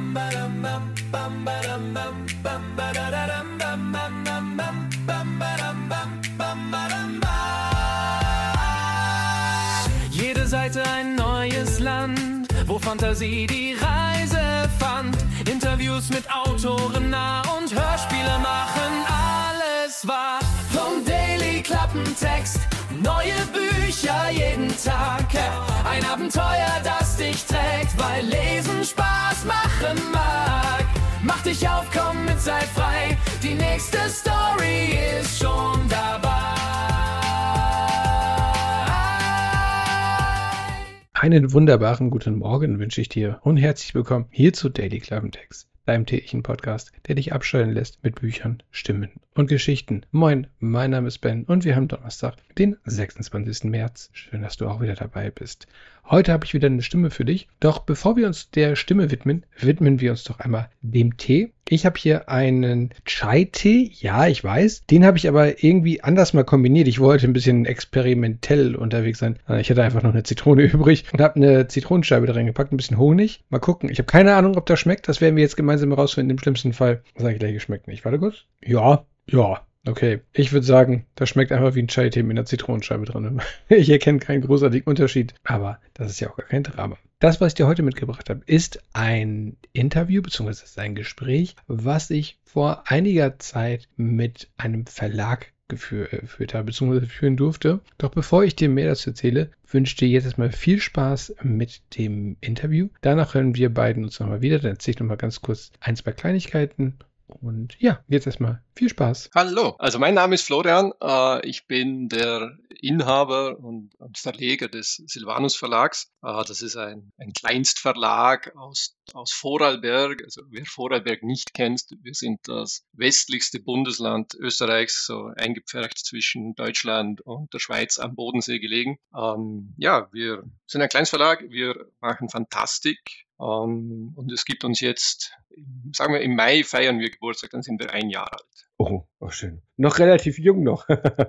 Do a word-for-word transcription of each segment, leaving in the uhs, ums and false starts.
Jede Seite ein neues Land, wo Fantasie die Reise fand. Interviews mit Autoren nah und Hörspiele machen alles wahr. Vom Daily Klappentext, neue Bücher jeden Tag. Ein Abenteuer, das dich trägt, weil Lesen Spaß machen mag. Mach dich auf, komm mit, sei frei, die nächste Story ist schon dabei. Einen wunderbaren guten Morgen wünsche ich dir und herzlich willkommen hier zu Daily Klappentext, deinem täglichen Podcast, der dich abschalten lässt mit Büchern, Stimmen und Geschichten. Moin, mein Name ist Ben und wir haben Donnerstag, den sechsundzwanzigsten März. Schön, dass du auch wieder dabei bist. Heute habe ich wieder eine Stimme für dich. Doch bevor wir uns der Stimme widmen, widmen wir uns doch einmal dem Tee. Ich habe hier einen Chai-Tee. Ja, ich weiß. Den habe ich aber irgendwie anders mal kombiniert. Ich wollte ein bisschen experimentell unterwegs sein. Ich hatte einfach noch eine Zitrone übrig und habe eine Zitronenscheibe da reingepackt, ein bisschen Honig. Mal gucken. Ich habe keine Ahnung, ob das schmeckt. Das werden wir jetzt gemeinsam herausfinden. Im schlimmsten Fall sage ich gleich, es schmeckt nicht. Warte kurz. Ja, ja. Okay, ich würde sagen, das schmeckt einfach wie ein Chai-Tee mit einer Zitronenscheibe drin. Ich erkenne keinen großartigen Unterschied, aber das ist ja auch gar kein Drama. Das, was ich dir heute mitgebracht habe, ist ein Interview bzw. ein Gespräch, was ich vor einiger Zeit mit einem Verlag geführt habe bzw. führen durfte. Doch bevor ich dir mehr dazu erzähle, wünsche ich dir jetzt erstmal viel Spaß mit dem Interview. Danach hören wir beiden uns nochmal wieder. Dann erzähle ich nochmal ganz kurz ein, zwei Kleinigkeiten. Und ja, jetzt erstmal viel Spaß. Hallo, also mein Name ist Florian. Äh, ich bin der Inhaber und, und Verleger des Silvanus Verlags. Äh, das ist ein, ein Kleinstverlag aus, aus Vorarlberg. Also wer Vorarlberg nicht kennt, wir sind das westlichste Bundesland Österreichs, so eingepfercht zwischen Deutschland und der Schweiz am Bodensee gelegen. Ähm, ja, wir sind ein Kleinstverlag, wir machen Fantastik. Um, und es gibt uns jetzt, sagen wir im Mai feiern wir Geburtstag, dann sind wir ein Jahr alt. Oh, oh schön. Noch relativ jung noch.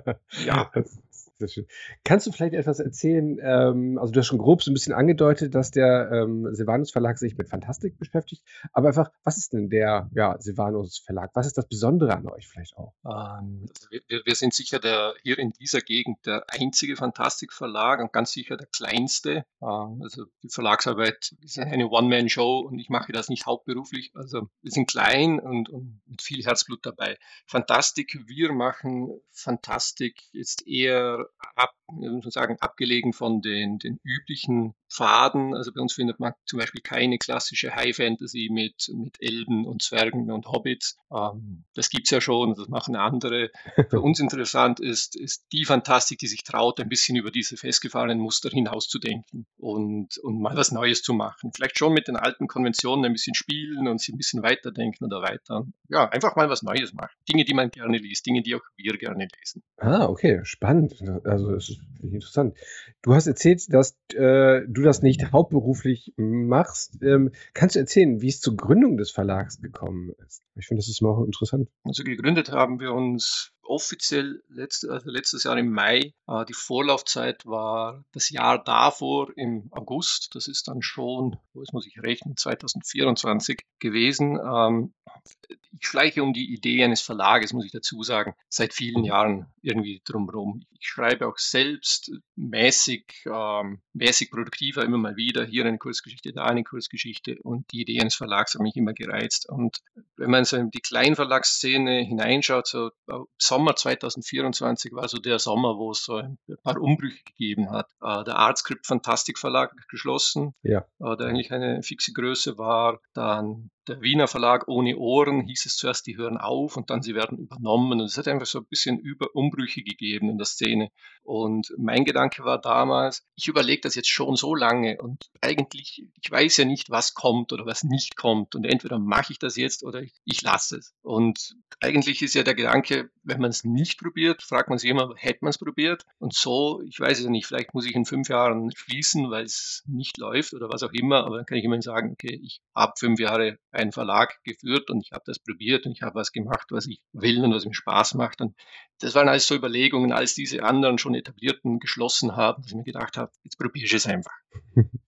Ja. Das ist sehr schön. Kannst du vielleicht etwas erzählen, ähm, also du hast schon grob so ein bisschen angedeutet, dass der ähm, Silvanus Verlag sich mit Fantastik beschäftigt, aber einfach, was ist denn der ja, Silvanus Verlag? Was ist das Besondere an euch vielleicht auch? Ähm, also wir, wir sind sicher der, hier in dieser Gegend der einzige Fantastikverlag und ganz sicher der kleinste. Ähm, also die Verlagsarbeit ist eine One-Man-Show und ich mache das nicht hauptberuflich. Also wir sind klein und, und mit viel Herzblut dabei. Fantastik, wir machen Fantastik jetzt eher ab, muss man sagen, abgelegen von den, den üblichen Pfaden. Also bei uns findet man zum Beispiel keine klassische High Fantasy mit, mit Elben und Zwergen und Hobbits. Ähm, das gibt's ja schon, das machen andere. Für uns interessant ist, ist die Fantastik, die sich traut, ein bisschen über diese festgefahrenen Muster hinauszudenken und, und mal was Neues zu machen. Vielleicht schon mit den alten Konventionen ein bisschen spielen und sie ein bisschen weiterdenken oder weiter. Ja, einfach mal was Neues machen. Dinge, die man gerne liest, Dinge, die auch wir gerne lesen. Ah, okay, spannend. Also das ist wirklich interessant. Du hast erzählt, dass äh, du das nicht hauptberuflich machst. Ähm, kannst du erzählen, wie es zur Gründung des Verlags gekommen ist? Ich finde, das ist mal auch interessant. Also gegründet haben wir uns offiziell letzte, also letztes Jahr im Mai. Äh, die Vorlaufzeit war das Jahr davor im August. Das ist dann schon, wo muss ich rechnen, zwanzig vierundzwanzig gewesen. Ähm, ich schleiche um die Idee eines Verlages, muss ich dazu sagen, seit vielen Jahren irgendwie drumherum. Ich schreibe auch selbst mäßig, ähm, mäßig produktiver immer mal wieder. Hier eine Kurzgeschichte, da eine Kurzgeschichte. Und die Idee eines Verlags hat mich immer gereizt. Und wenn man so in die Kleinverlagsszene hineinschaut, so Sommer zwanzig vierundzwanzig war so der Sommer, wo es so ein paar Umbrüche gegeben hat. Äh, der Artscript Fantastik Verlag geschlossen, ja. äh, der eigentlich eine fixe Größe war. Dann der Wiener Verlag Ohne Ohren, hieß es zuerst, die hören auf und dann sie werden übernommen. Und es hat einfach so ein bisschen über Umbrüche gegeben in der Szene. Und mein Gedanke war damals, ich überlege das jetzt schon so lange und eigentlich, ich weiß ja nicht, was kommt oder was nicht kommt. Und entweder mache ich das jetzt oder ich, ich lasse es. Und eigentlich ist ja der Gedanke, wenn man es nicht probiert, fragt man sich immer, hätte man es probiert? Und so, ich weiß es ja nicht, vielleicht muss ich in fünf Jahren schließen, weil es nicht läuft oder was auch immer. Aber dann kann ich immerhin sagen, okay, ich habe fünf Jahre einen Verlag geführt und ich habe das probiert und ich habe was gemacht, was ich will und was mir Spaß macht. Und das waren alles so Überlegungen, als diese anderen schon etablierten geschlossen haben, dass ich mir gedacht habe, jetzt probiere ich es einfach.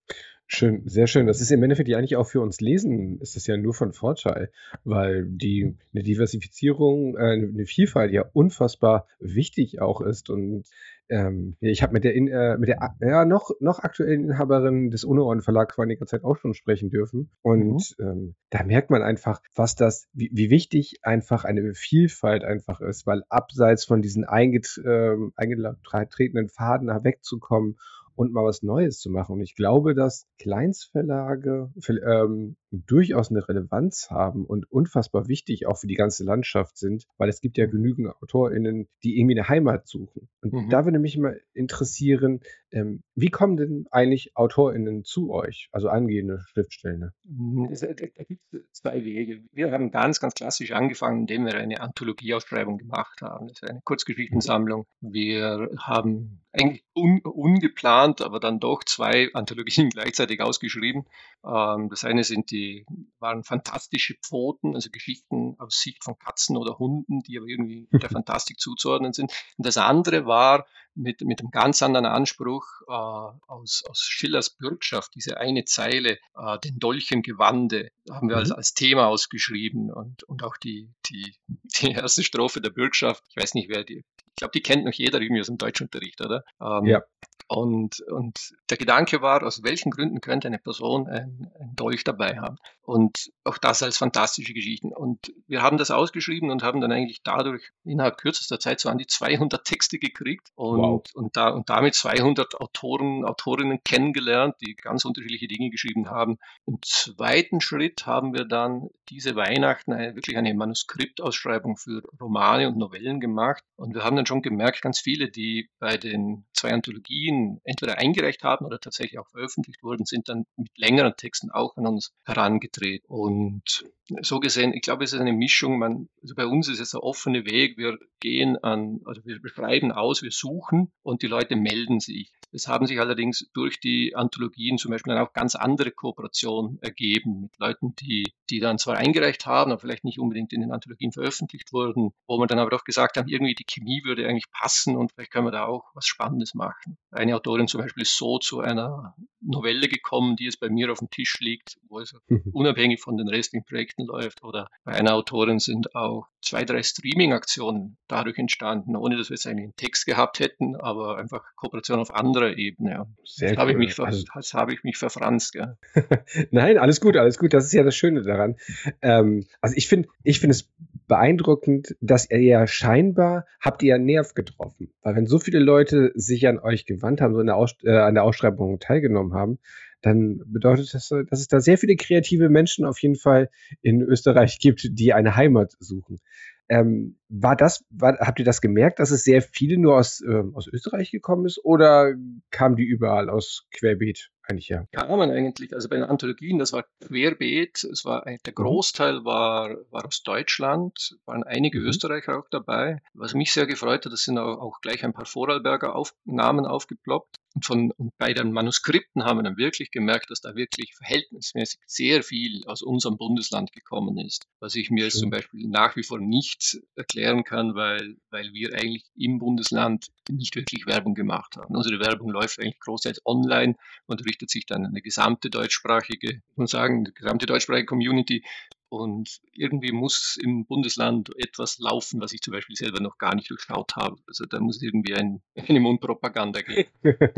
Schön, sehr schön. Das ist im Endeffekt ja eigentlich auch für uns Lesen ist das ja nur von Vorteil, weil die eine Diversifizierung, äh, eine Vielfalt ja unfassbar wichtig auch ist. Und ähm, ja, ich habe mit der in, äh, mit der a- ja, noch noch aktuellen Inhaberin des Uneoren Verlag vor einiger Zeit auch schon sprechen dürfen. Mhm. Und ähm, da merkt man einfach, was das, wie, wie wichtig einfach eine Vielfalt einfach ist, weil abseits von diesen einget, ähm, eingetretenen Faden wegzukommen und mal was Neues zu machen. Und ich glaube, dass Kleinstverlage vi- ähm, durchaus eine Relevanz haben und unfassbar wichtig auch für die ganze Landschaft sind, weil es gibt ja genügend AutorInnen, die irgendwie eine Heimat suchen. Und Mhm. da würde mich mal interessieren, ähm, wie kommen denn eigentlich AutorInnen zu euch, also angehende Schriftsteller? Mhm. Es- Da da gibt es zwei Wege. Wir haben ganz, ganz klassisch angefangen, indem wir eine Anthologieausschreibung gemacht haben. Das ist eine Kurzgeschichtensammlung. Wir haben eigentlich un, ungeplant, aber dann doch zwei Anthologien gleichzeitig ausgeschrieben. Ähm, das eine sind die, waren fantastische Pfoten, also Geschichten aus Sicht von Katzen oder Hunden, die aber irgendwie der Fantastik zuzuordnen sind. Und das andere war mit, mit einem ganz anderen Anspruch äh, aus, aus Schillers Bürgschaft, diese eine Zeile, äh, den Dolch im Gewande, haben wir als, Mhm. als Thema ausgeschrieben und, und auch die, die, die erste Strophe der Bürgschaft, ich weiß nicht, wer die, ich glaube, die kennt noch jeder irgendwie aus dem Deutschunterricht, oder? Ähm, Ja. und, und der Gedanke war, aus welchen Gründen könnte eine Person ein, ein Dolch dabei haben? Und auch das als fantastische Geschichten. Und wir haben das ausgeschrieben und haben dann eigentlich dadurch innerhalb kürzester Zeit so an die zweihundert Texte gekriegt Wow. und, und, da, und damit zweihundert Autoren, Autorinnen kennengelernt, die ganz unterschiedliche Dinge geschrieben haben. Im zweiten Schritt haben wir dann diese Weihnachten eine, wirklich eine Manuskriptausschreibung für Romane und Novellen gemacht. Und wir haben dann schon gemerkt, ganz viele, die bei den zwei Anthologien entweder eingereicht haben oder tatsächlich auch veröffentlicht wurden, sind dann mit längeren Texten auch an uns herangetreten. Und so gesehen, ich glaube, es ist eine Mischung. Man, also bei uns ist es der offene Weg. Wir gehen an, also wir schreiben aus, wir suchen und die Leute melden sich. Es haben sich allerdings durch die Anthologien zum Beispiel dann auch ganz andere Kooperationen ergeben mit Leuten, die, die dann zwar eingereicht haben, aber vielleicht nicht unbedingt in den Anthologien veröffentlicht wurden, wo wir dann aber doch gesagt haben, irgendwie die Chemie würde eigentlich passen und vielleicht können wir da auch was Spannendes machen. Eine Autorin zum Beispiel ist so zu einer Novelle gekommen, die jetzt bei mir auf dem Tisch liegt, wo es unabhängig von den restlichen Projekten läuft. Oder bei einer Autorin sind auch zwei, drei Streaming-Aktionen dadurch entstanden, ohne dass wir jetzt eigentlich einen Text gehabt hätten, aber einfach Kooperation auf anderer Ebene. Sehr Jetzt habe ich cool. mich, ver, Also, jetzt habe ich mich verfranst. Gell? nein, alles gut, alles gut. Das ist ja das Schöne daran. Ähm, also ich finde, ich finde es beeindruckend, dass ihr ja scheinbar habt ihr ja einen Nerv getroffen. Weil wenn so viele Leute sich an euch gewandt haben, so in der Aus, äh, an der Ausschreibung teilgenommen haben, dann bedeutet das, äh, dass es da sehr viele kreative Menschen auf jeden Fall in Österreich gibt, die eine Heimat suchen. Ähm, war das, war, habt ihr das gemerkt, dass es sehr viele nur aus, ähm, aus Österreich gekommen ist oder kamen die überall aus Querbeet eigentlich her? Kamen eigentlich, also bei den Anthologien, das war querbeet, es war ein- der Mhm. Großteil war, war aus Deutschland, waren einige Mhm. Österreicher auch dabei. Was mich sehr gefreut hat, das sind auch, auch gleich ein paar Vorarlberger auf, Namen aufgeploppt. Und, von, und bei den Manuskripten haben wir dann wirklich gemerkt, dass da wirklich verhältnismäßig sehr viel aus unserem Bundesland gekommen ist. Was ich mir jetzt zum Schön. Beispiel nach wie vor nicht erklären kann, weil, weil wir eigentlich im Bundesland nicht wirklich Werbung gemacht haben. Unsere Werbung läuft eigentlich großteils online und richtet sich dann an eine gesamte deutschsprachige, ich muss sagen, die gesamte deutschsprachige Community. Und irgendwie muss im Bundesland etwas laufen, was ich zum Beispiel selber noch gar nicht durchschaut habe. Also da muss irgendwie ein, eine Mundpropaganda gehen.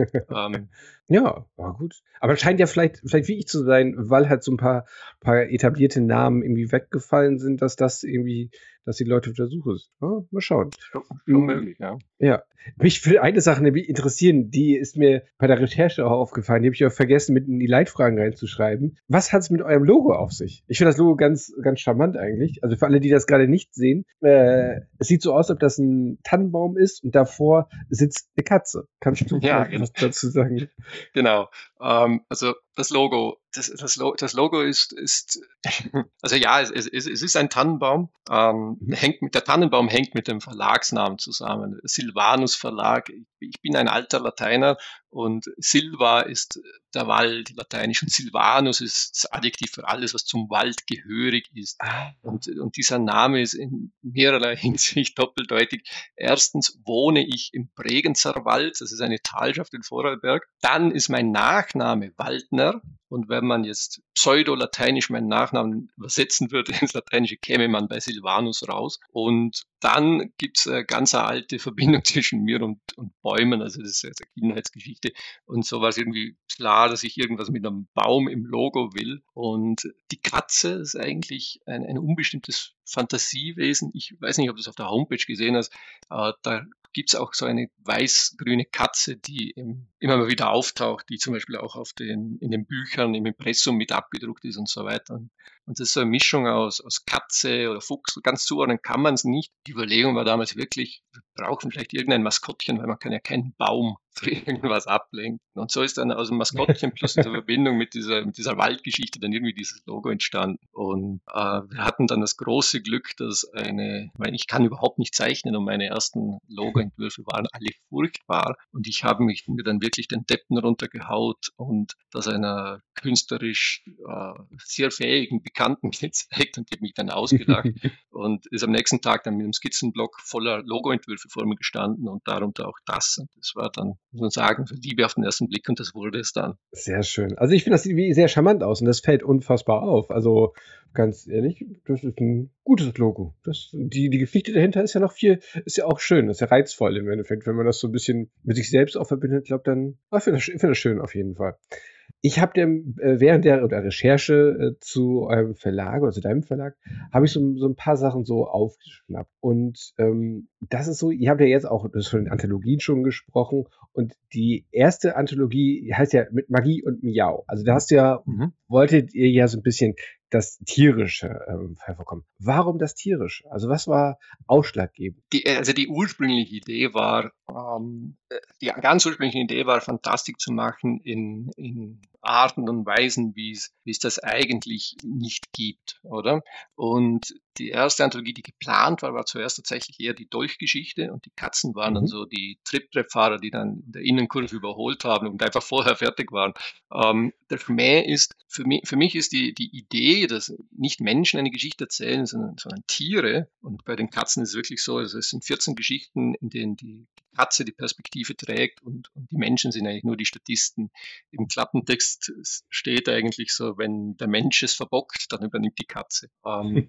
ähm, Ja, war gut. Aber es scheint ja vielleicht, vielleicht wie ich zu sein, weil halt so ein paar, paar etablierte Namen irgendwie weggefallen sind, dass das irgendwie, dass die Leute auf der Suche sind. Ja, mal schauen. schon, schon Mm, möglich, ja. Ja, mich will eine Sache nämlich interessieren, die ist mir bei der Recherche auch aufgefallen, die habe ich auch vergessen, mit in die Leitfragen reinzuschreiben. Was hat es mit eurem Logo auf sich? Ich finde das Logo ganz, ganz charmant eigentlich. Also für alle, die das gerade nicht sehen, äh, es sieht so aus, als ob das ein Tannenbaum ist und davor sitzt eine Katze. Kannst du Ja, vielleicht was dazu sagen? Genau. Ähm, also das Logo, das, das, Lo das Logo ist, ist also ja, es, es, es ist ein Tannenbaum. Ähm, Mhm. hängt mit, der Tannenbaum hängt mit dem Verlagsnamen zusammen. Silvanus Verlag. ich bin ein alter Lateiner und Silva ist der Wald, lateinisch, und Silvanus ist das Adjektiv für alles, was zum Wald gehörig ist. Und, und dieser Name ist in mehrerlei Hinsicht doppeldeutig. Erstens wohne ich im Bregenzer Wald, das ist eine Talschaft in Vorarlberg. Dann ist mein Nachname Waldner. Und wenn man jetzt pseudo-lateinisch meinen Nachnamen übersetzen würde ins Lateinische, käme man bei Silvanus raus. Und dann gibt's eine ganz alte Verbindung zwischen mir und, und Bäumen, also das ist eine Kindheitsgeschichte. Und so war es irgendwie klar, dass ich irgendwas mit einem Baum im Logo will. Und die Katze ist eigentlich ein, ein unbestimmtes Fantasiewesen. Ich weiß nicht, ob du das auf der Homepage gesehen hast. Äh, da gibt's auch so eine weiß-grüne Katze, die im, immer mal wieder auftaucht, die zum Beispiel auch auf den, in den Büchern, im Impressum mit abgedruckt ist und so weiter. Und das ist so eine Mischung aus, aus Katze oder Fuchs. Ganz zuordnen kann man es nicht. Die Überlegung war damals wirklich, wir brauchen vielleicht irgendein Maskottchen, weil man kann ja keinen Baum für irgendwas ablenken. Und so ist dann aus dem Maskottchen plus in der Verbindung mit dieser, mit dieser Waldgeschichte dann irgendwie dieses Logo entstanden. Und äh, wir hatten dann das große Glück, dass eine, ich meine, ich kann überhaupt nicht zeichnen und meine ersten Logoentwürfe waren alle furchtbar. Und ich habe mich mir dann wirklich den Deppen runtergehaut und das einer künstlerisch äh, sehr fähigen Bekannten gezeigt und die hat mich dann ausgelacht und ist am nächsten Tag dann mit einem Skizzenblock voller Logoentwürfe vor mir gestanden und darunter auch das. Und das war dann, muss man sagen, Liebe auf den ersten Blick und das wurde es dann. Sehr schön. Also ich finde, das sieht wie sehr charmant aus und das fällt unfassbar auf. Also ganz ehrlich, das ist ein gutes Logo. Das, die, die Geschichte dahinter ist ja noch viel, ist ja auch schön, ist ja reizvoll im Endeffekt, wenn man das so ein bisschen mit sich selbst auch verbindet. Ich glaube, dann, ich finde das, ich finde das schön auf jeden Fall. Ich habe dem äh, während der oder Recherche äh, zu eurem Verlag oder zu deinem Verlag habe ich so, so ein paar Sachen so aufgeschnappt und ähm, das ist so, ihr habt ja jetzt auch das von den Anthologien schon gesprochen und die erste Anthologie heißt ja mit Magie und Miau. Also da hast du ja, mhm. wolltet ihr ja so ein bisschen das Tierische ähm, hervorkommen. Warum das Tierische? Also was war ausschlaggebend? Die, also die ursprüngliche Idee war, ähm, die ganz ursprüngliche Idee war, Fantastik zu machen in, in Arten und Weisen, wie es, wie es das eigentlich nicht gibt, oder? Und die erste Anthologie, die geplant war, war zuerst tatsächlich eher die Dolchgeschichte und die Katzen waren mhm. dann so die Trittbrettfahrer, die dann in der Innenkurve überholt haben und einfach vorher fertig waren. Ähm, der Schmäh ist, für mich, für mich ist die, die Idee, dass nicht Menschen eine Geschichte erzählen, sondern, sondern Tiere. Und bei den Katzen ist es wirklich so, also es sind vierzehn Geschichten, in denen die Katze die Perspektive trägt und, und die Menschen sind eigentlich nur die Statisten. Im Klappentext steht eigentlich so, wenn der Mensch es verbockt, dann übernimmt die Katze. Ähm,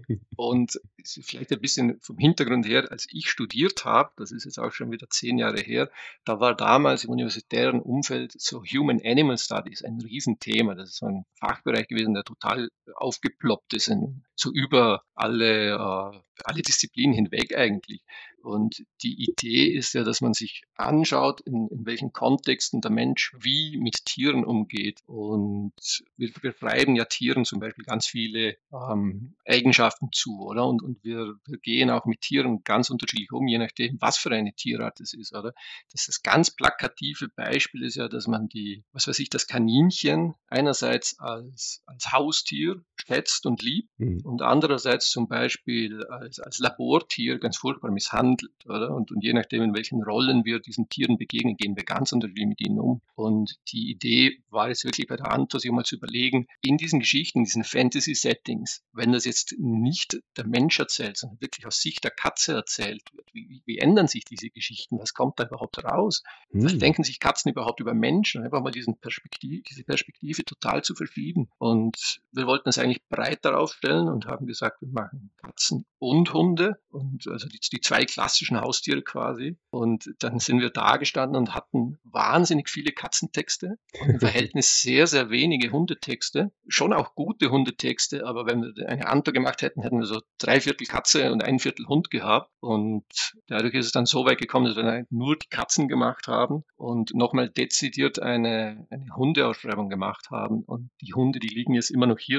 und vielleicht ein bisschen vom Hintergrund her, als ich studiert habe, das ist jetzt auch schon wieder zehn Jahre her, da war damals im universitären Umfeld so Human Animal Studies ein Riesenthema. Das ist so ein Fachbereich gewesen, der total aufgeploppt ist, in, so über alle, äh, alle Disziplinen hinweg eigentlich. Und die Idee ist ja, dass man sich anschaut, in, in welchen Kontexten der Mensch wie mit Tieren umgeht. Und wir, wir schreiben ja Tieren zum Beispiel ganz viele ähm, Eigenschaften zu, oder? Und, und wir, wir gehen auch mit Tieren ganz unterschiedlich um, je nachdem, was für eine Tierart es ist, oder? Das, das ganz plakative Beispiel ist ja, dass man die, was weiß ich, das Kaninchen einerseits als, als Haustier schätzt und liebt mhm. und andererseits zum Beispiel als, als Labortier ganz furchtbar misshandelt. Oder? Und, und je nachdem, in welchen Rollen wir diesen Tieren begegnen, gehen wir ganz unterschiedlich mit ihnen um. Und die Idee war jetzt wirklich bei der Anthos, sich mal zu überlegen, in diesen Geschichten, in diesen Fantasy-Settings, wenn das jetzt nicht der Mensch erzählt, sondern wirklich aus Sicht der Katze erzählt wird, wie, wie, wie ändern sich diese Geschichten? Was kommt da überhaupt raus? Hm. Was denken sich Katzen überhaupt über Menschen? Einfach mal diesen Perspektiv, diese Perspektive total zu verschieben. Und wir wollten es eigentlich breiter aufstellen und haben gesagt, wir machen Katzen und Hunde und also die, die zwei klassischen Haustiere quasi. Und dann sind wir da gestanden und hatten wahnsinnig viele Katzentexte und im Verhältnis sehr, sehr wenige Hundetexte. Schon auch gute Hundetexte, aber wenn wir eine Anto gemacht hätten, hätten wir so drei Viertel Katze und ein Viertel Hund gehabt. Und dadurch ist es dann so weit gekommen, dass wir nur die Katzen gemacht haben und nochmal dezidiert eine, eine Hundeausschreibung gemacht haben. Und die Hunde, die liegen jetzt immer noch hier und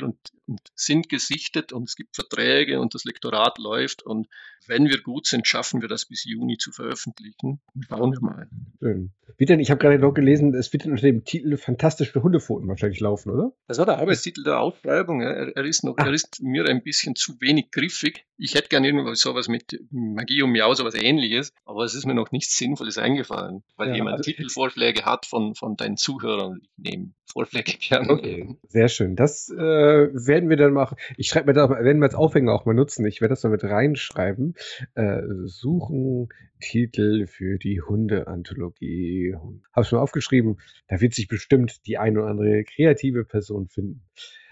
und sind gesichtet und es gibt Verträge und das Lektorat läuft und wenn wir gut sind, schaffen wir das bis Juni zu veröffentlichen. Schauen wir mal. Schön. Wie denn, ich habe gerade noch gelesen, es wird unter dem Titel Fantastische Hundepfoten wahrscheinlich laufen, oder? Das war der Arbeitstitel der Ausschreibung. Er, er, ist noch, er ist mir ein bisschen zu wenig griffig. Ich hätte gerne irgendwas sowas mit Magie und Miau, sowas ähnliches, aber es ist mir noch nichts Sinnvolles eingefallen, weil ja, jemand also Titelvorschläge hat von, von deinen Zuhörern. Ich nehme Vorschläge gerne. Okay, sehr schön. Das äh, werden wir dann machen. Ich schreibe mir da, werden wir als Aufhänger auch mal nutzen. Ich werde das mal mit reinschreiben. Äh, suchen Titel für die Hunde-Anthologie. Habe ich mir aufgeschrieben. Da wird sich bestimmt die ein oder andere kreative Person finden.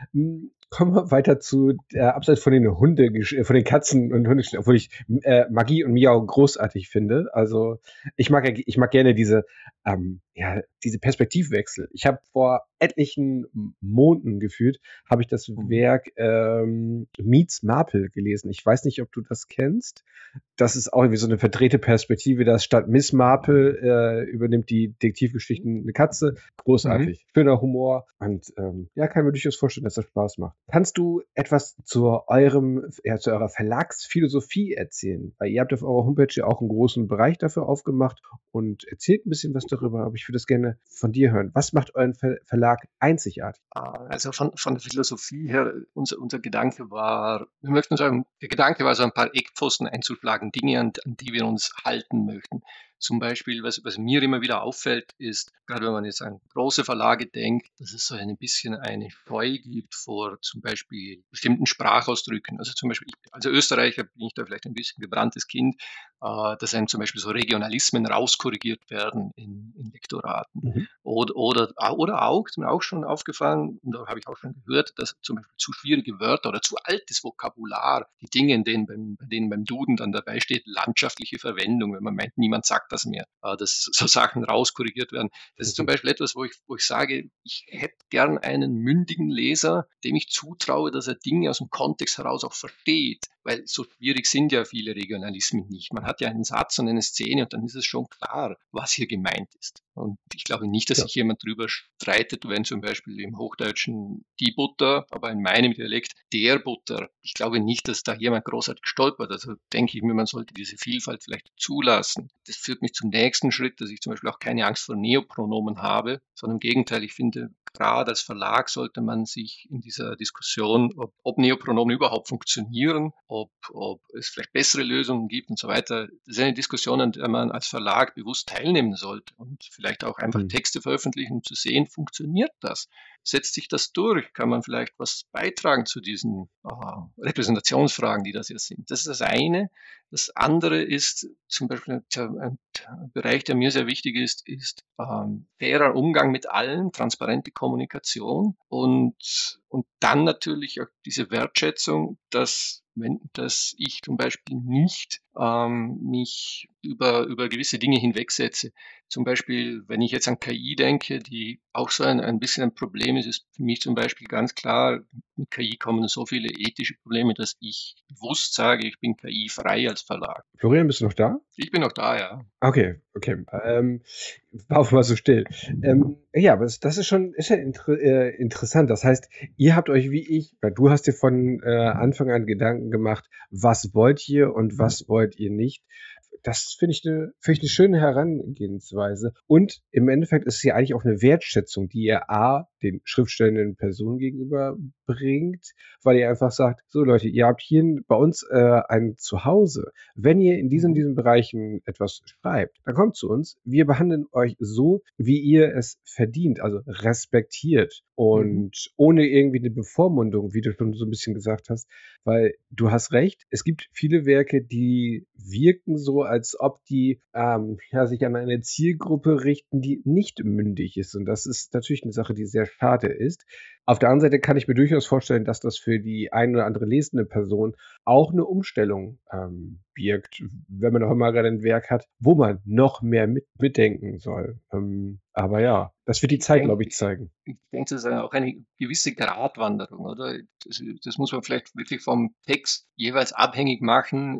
Kommen wir weiter zu, äh, abseits von den Hunde, von den Katzen und Hunden, obwohl ich äh, Magie und Miau großartig finde. Also ich mag, ich mag gerne diese, ähm, ja, diese Perspektivwechsel. Ich habe vor etlichen Monaten gefühlt, habe ich das Werk ähm, Meets Marple gelesen. Ich weiß nicht, ob du das kennst. Das ist auch irgendwie so eine verdrehte Perspektive, dass statt Miss Marple äh, übernimmt die Detektivgeschichten eine Katze. Großartig. Mhm. Schöner Humor und ähm, ja, kann mir durchaus vorstellen, dass das Spaß macht. Kannst du etwas zu eurem, ja, zu eurer Verlagsphilosophie erzählen? Weil ihr habt auf eurer Homepage ja auch einen großen Bereich dafür aufgemacht und erzählt ein bisschen was darüber, aber ich würde das gerne von dir hören. Was macht euren Ver- Verlag einzigartig? Also von, von der Philosophie her, unser, unser Gedanke war, wir möchten sagen, der Gedanke war so ein paar Eckpfosten einzuschlagen, Dinge, an, an die wir uns halten möchten. Zum Beispiel, was, was mir immer wieder auffällt, ist, gerade wenn man jetzt an große Verlage denkt, dass es so ein bisschen eine Scheu gibt vor zum Beispiel bestimmten Sprachausdrücken. Also zum Beispiel, ich, als Österreicher bin ich da vielleicht ein bisschen gebranntes Kind, äh, dass einem zum Beispiel so Regionalismen rauskorrigiert werden in, in Lektoraten. Mhm. Oder, oder, oder auch, ist mir auch schon aufgefallen, und da habe ich auch schon gehört, dass zum Beispiel zu schwierige Wörter oder zu altes Vokabular, die Dinge, in denen beim, bei denen beim Duden dann dabei steht, landschaftliche Verwendung, wenn man meint, niemand sagt das mehr, dass so Sachen rauskorrigiert werden. Das ist zum Beispiel etwas, wo ich, wo ich sage, ich hätte gern einen mündigen Leser, dem ich zutraue, dass er Dinge aus dem Kontext heraus auch versteht, weil so schwierig sind ja viele Regionalismen nicht. Man hat ja einen Satz und eine Szene und dann ist es schon klar, was hier gemeint ist. Und ich glaube nicht, dass ja. sich jemand drüber streitet, wenn zum Beispiel im Hochdeutschen die Butter, aber in meinem Dialekt der Butter. Ich glaube nicht, dass da jemand großartig stolpert. Also denke ich mir, man sollte diese Vielfalt vielleicht zulassen. Das führt mich zum nächsten Schritt, dass ich zum Beispiel auch keine Angst vor Neopronomen habe, sondern im Gegenteil, ich finde, gerade als Verlag sollte man sich in dieser Diskussion, ob, ob Neopronomen überhaupt funktionieren, ob, ob es vielleicht bessere Lösungen gibt und so weiter. Das ist eine Diskussion, an der man als Verlag bewusst teilnehmen sollte und vielleicht auch einfach mhm. Texte veröffentlichen, um zu sehen, funktioniert das? Setzt sich das durch? Kann man vielleicht was beitragen zu diesen aha, Repräsentationsfragen, die das jetzt sind? Das ist das eine. Das andere ist zum Beispiel ein Bereich, der mir sehr wichtig ist, ist ähm, fairer Umgang mit allen, transparente Kommunikation und, und dann natürlich auch diese Wertschätzung, dass wenn, dass ich zum Beispiel nicht ähm, mich über, über gewisse Dinge hinwegsetze. Zum Beispiel, wenn ich jetzt an K I denke, die auch so ein, ein bisschen ein Problem ist, ist für mich zum Beispiel ganz klar, mit K I kommen so viele ethische Probleme, dass ich bewusst sage, ich bin K I-frei als Verlag. Florian, bist du noch da? Ich bin noch da, ja. Okay, okay. Ähm, war auf mal so still. Ähm, ja, aber das, das ist schon ist ja inter, äh, interessant. Das heißt, ihr habt euch wie ich, weil du hast dir von äh, Anfang an Gedanken gemacht, was wollt ihr und was wollt ihr nicht. Das finde ich eine finde ich eine schöne Herangehensweise. Und im Endeffekt ist es ja eigentlich auch eine Wertschätzung, die ihr A, den schriftstellenden Personen gegenüber bringt, weil ihr einfach sagt, so Leute, ihr habt hier bei uns äh, ein Zuhause. Wenn ihr in diesen, diesen Bereichen etwas schreibt, dann kommt zu uns. Wir behandeln euch so, wie ihr es verdient, also respektiert und mhm. ohne irgendwie eine Bevormundung, wie du schon so ein bisschen gesagt hast, weil du hast recht, es gibt viele Werke, die wirken so, als ob die ähm, ja, sich an eine Zielgruppe richten, die nicht mündig ist. Und das ist natürlich eine Sache, die sehr schade ist. Auf der anderen Seite kann ich mir durchaus vorstellen, dass das für die eine oder andere lesende Person auch eine Umstellung ähm, birgt, wenn man auch immer gerade ein Werk hat, wo man noch mehr mit, mitdenken soll. Ähm, aber ja, das wird die Zeit, glaube ich, zeigen. Ich denke, das ist auch eine gewisse Gratwanderung, oder? Das, das muss man vielleicht wirklich vom Text jeweils abhängig machen. Wie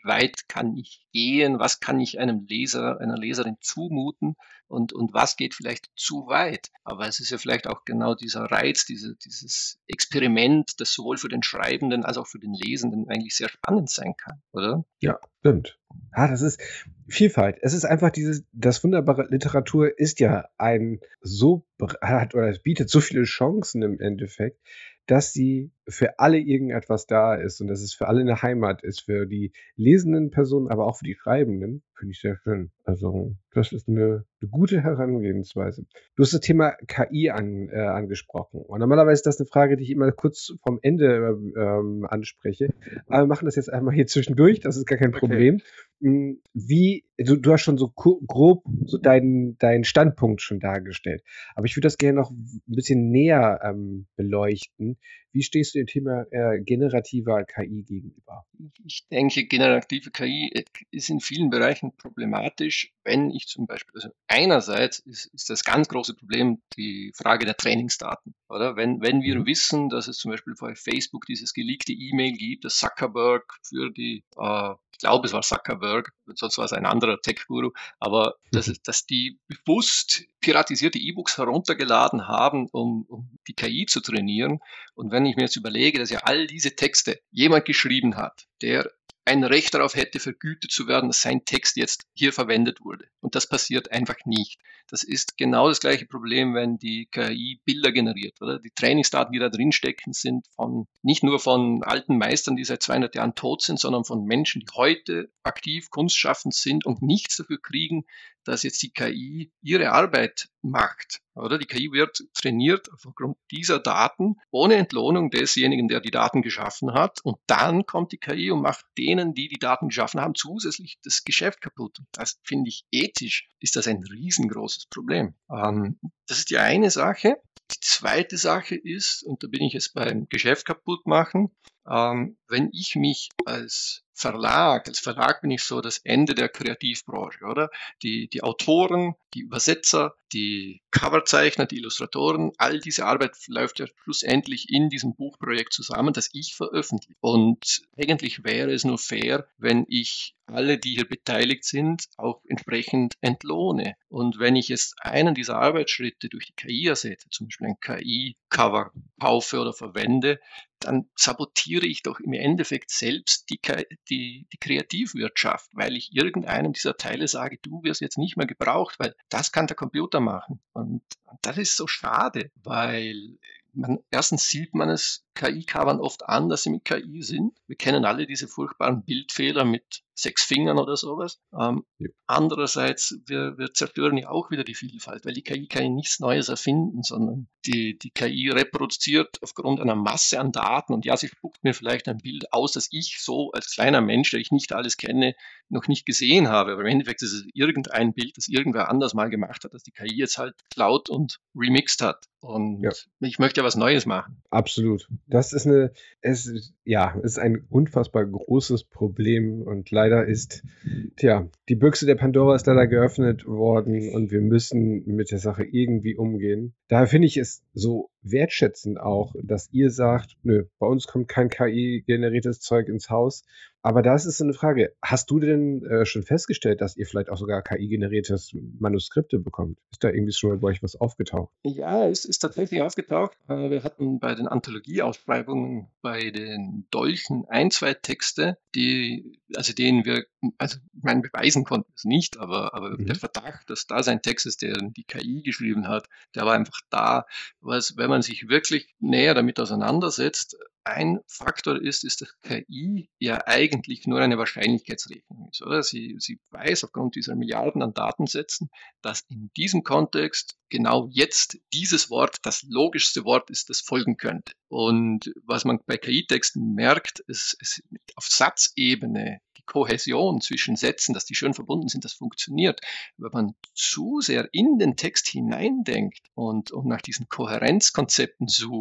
weit kann ich gehen, was kann ich einem Leser, einer Leserin zumuten und, und was geht vielleicht zu weit. Aber es ist ja vielleicht auch genau dieser Reiz, diese, dieses Experiment, das sowohl für den Schreibenden als auch für den Lesenden eigentlich sehr spannend sein kann, oder? Ja, stimmt. Ja, das ist Vielfalt. Es ist einfach dieses, das wunderbare Literatur ist ja ein so, hat oder es bietet so viele Chancen im Endeffekt, dass sie für alle irgendetwas da ist und dass es für alle eine Heimat ist, für die lesenden Personen, aber auch für die Schreibenden. Finde ich sehr schön. Also, das ist eine, eine gute Herangehensweise. Du hast das Thema K I an, äh, angesprochen. Und normalerweise ist das eine Frage, die ich immer kurz vom Ende ähm, anspreche. Aber wir machen das jetzt einmal hier zwischendurch. Das ist gar kein Problem. Okay. Wie, du, du hast schon so grob so deinen, deinen Standpunkt schon dargestellt. Aber ich würde das gerne noch ein bisschen näher ähm, beleuchten. Wie stehst du dem Thema äh, generativer K I gegenüber? Ich denke, generative K I ist in vielen Bereichen problematisch, wenn ich zum Beispiel, also einerseits ist, ist das ganz große Problem die Frage der Trainingsdaten, oder? Wenn, wenn wir wissen, dass es zum Beispiel bei Facebook dieses geleakte E-Mail gibt, das Zuckerberg für die, äh, ich glaube, es war Zuckerberg, sonst war es ein anderer Tech-Guru, aber dass, dass die bewusst piratisierte E-Books heruntergeladen haben, um, um die K I zu trainieren. Und wenn ich mir jetzt überlege, dass ja all diese Texte jemand geschrieben hat, der ein Recht darauf hätte, vergütet zu werden, dass sein Text jetzt hier verwendet wurde. Und das passiert einfach nicht. Das ist genau das gleiche Problem, wenn die K I Bilder generiert, oder? Die Trainingsdaten, die da drin stecken, sind von, nicht nur von alten Meistern, die seit zweihundert Jahren tot sind, sondern von Menschen, die heute aktiv kunstschaffend sind und nichts dafür kriegen, dass jetzt die K I ihre Arbeit macht. Oder die K I wird trainiert aufgrund dieser Daten ohne Entlohnung desjenigen, der die Daten geschaffen hat. Und dann kommt die K I und macht denen, die die Daten geschaffen haben, zusätzlich das Geschäft kaputt. Und das finde ich ethisch, ist das ein riesengroßes Problem. Ähm, das ist die eine Sache. Die zweite Sache ist, und da bin ich jetzt beim Geschäft kaputt machen, ähm, wenn ich mich als Verlag, als Verlag bin ich so das Ende der Kreativbranche, oder? Die, die Autoren, die Übersetzer, die Coverzeichner, die Illustratoren, all diese Arbeit läuft ja schlussendlich in diesem Buchprojekt zusammen, das ich veröffentliche. Und eigentlich wäre es nur fair, wenn ich alle, die hier beteiligt sind, auch entsprechend entlohne. Und wenn ich jetzt einen dieser Arbeitsschritte durch die K I ersetze, zum Beispiel ein K I-Cover kaufe oder verwende, dann sabotiere ich doch im Endeffekt selbst die, die, die Kreativwirtschaft, weil ich irgendeinem dieser Teile sage, du wirst jetzt nicht mehr gebraucht, weil das kann der Computer machen. Und das ist so schade, weil man, erstens sieht man es K I-Covern oft an, dass sie mit K I sind. Wir kennen alle diese furchtbaren Bildfehler mit sechs Fingern oder sowas. Ähm, ja. Andererseits, wir, wir zerstören ja auch wieder die Vielfalt, weil die K I kann ja nichts Neues erfinden, sondern die, die K I reproduziert aufgrund einer Masse an Daten und ja, sie spuckt mir vielleicht ein Bild aus, das ich so als kleiner Mensch, der ich nicht alles kenne, noch nicht gesehen habe. Aber im Endeffekt ist es irgendein Bild, das irgendwer anders mal gemacht hat, das die K I jetzt halt klaut und remixed hat. Und ja. ich möchte ja was Neues machen. Absolut. Das ist eine, es ist, ja, es ist ein unfassbar großes Problem und leider ist, tja, die Büchse der Pandora ist leider geöffnet worden und wir müssen mit der Sache irgendwie umgehen. Daher finde ich es so wertschätzend auch, dass ihr sagt, nö, bei uns kommt kein K I-generiertes Zeug ins Haus. Aber das ist so eine Frage. Hast du denn äh, schon festgestellt, dass ihr vielleicht auch sogar K I-generiertes Manuskripte bekommt? Ist da irgendwie schon mal bei euch was aufgetaucht? Ja, es ist tatsächlich aufgetaucht. Äh, wir hatten bei den Anthologieausschreibungen bei den Dolchen ein, zwei Texte, die, also denen wir, also ich meine, beweisen konnten es nicht, aber, aber mhm. der Verdacht, dass da sein Text ist, der die K I geschrieben hat, der war einfach da. Was, wenn man sich wirklich näher damit auseinandersetzt, ein Faktor ist, ist, dass K I ja eigentlich nur eine Wahrscheinlichkeitsrechnung ist, oder? Sie, sie weiß aufgrund dieser Milliarden an Datensätzen, dass in diesem Kontext genau jetzt dieses Wort das logischste Wort ist, das folgen könnte. Und was man bei K I-Texten merkt, ist, ist auf Satzebene die Kohäsion zwischen Sätzen, dass die schön verbunden sind, das funktioniert. Wenn man zu sehr in den Text hineindenkt und, und nach diesen Kohärenzkonzepten sucht,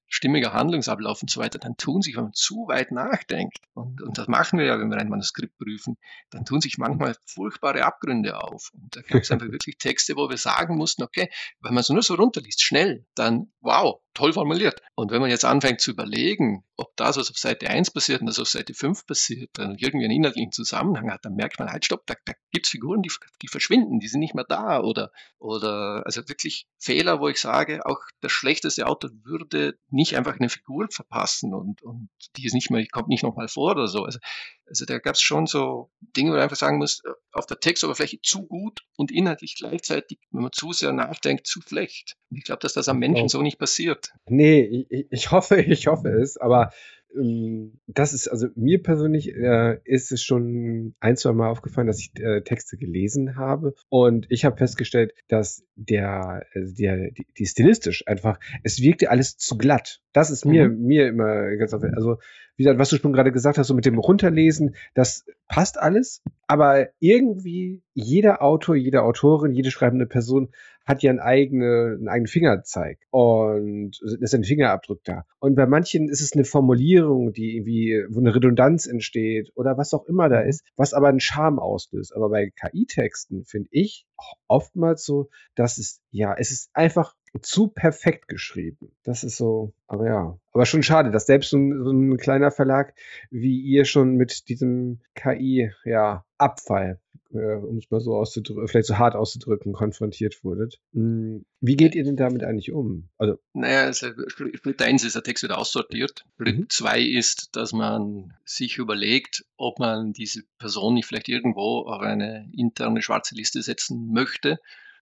stimmiger Handlungsablauf und so weiter, dann tun sich, wenn man zu weit nachdenkt, und, und das machen wir ja, wenn wir ein Manuskript prüfen, dann tun sich manchmal furchtbare Abgründe auf. Und da gab es einfach wirklich Texte, wo wir sagen mussten, okay, wenn man es nur so runterliest, schnell, dann wow, toll formuliert. Und wenn man jetzt anfängt zu überlegen, ob das, was auf Seite eins passiert und das auf Seite fünf passiert, dann irgendwie einen inhaltlichen Zusammenhang hat, dann merkt man, halt stopp, da, da gibt es Figuren, die, die verschwinden, die sind nicht mehr da, oder, oder also wirklich Fehler, wo ich sage, auch der schlechteste Autor würde nicht einfach eine Figur verpassen und, und die ist nicht mehr, die kommt nicht nochmal vor oder so. Also, also da gab es schon so Dinge, wo man einfach sagen muss, auf der Textoberfläche zu gut und inhaltlich gleichzeitig, wenn man zu sehr nachdenkt, zu schlecht. Und ich glaube, dass das am Menschen so nicht passiert. Nee, ich, ich hoffe, ich hoffe es, aber ähm, das ist, also mir persönlich äh, ist es schon ein, zwei Mal aufgefallen, dass ich äh, Texte gelesen habe und ich habe festgestellt, dass der, also der, die, die stilistisch einfach, es wirkte alles zu glatt. Das ist mir, Mhm. mir immer ganz aufgefallen. Also, wie gesagt, was du schon gerade gesagt hast, so mit dem Runterlesen, das passt alles, aber irgendwie jeder Autor, jede Autorin, jede schreibende Person hat ja einen eigenen, einen eigenen Fingerzeig und es ist ein Fingerabdruck da. Und bei manchen ist es eine Formulierung, die irgendwie, wo eine Redundanz entsteht oder was auch immer da ist, was aber einen Charme auslöst. Aber bei K I-Texten finde ich auch oftmals so, dass es, ja, es ist einfach zu perfekt geschrieben. Das ist so, aber ja. Aber schon schade, dass selbst so ein, so ein kleiner Verlag wie ihr schon mit diesem K I, ja, Abfall, äh, um es mal so auszudrücken, vielleicht so hart auszudrücken, konfrontiert wurdet. Hm, Wie geht ihr denn damit eigentlich um? Also, Naja, also Schritt eins ist, der Text wird aussortiert. Schritt Mhm. zwei ist, dass man sich überlegt, ob man diese Person nicht vielleicht irgendwo auf eine interne schwarze Liste setzen möchte,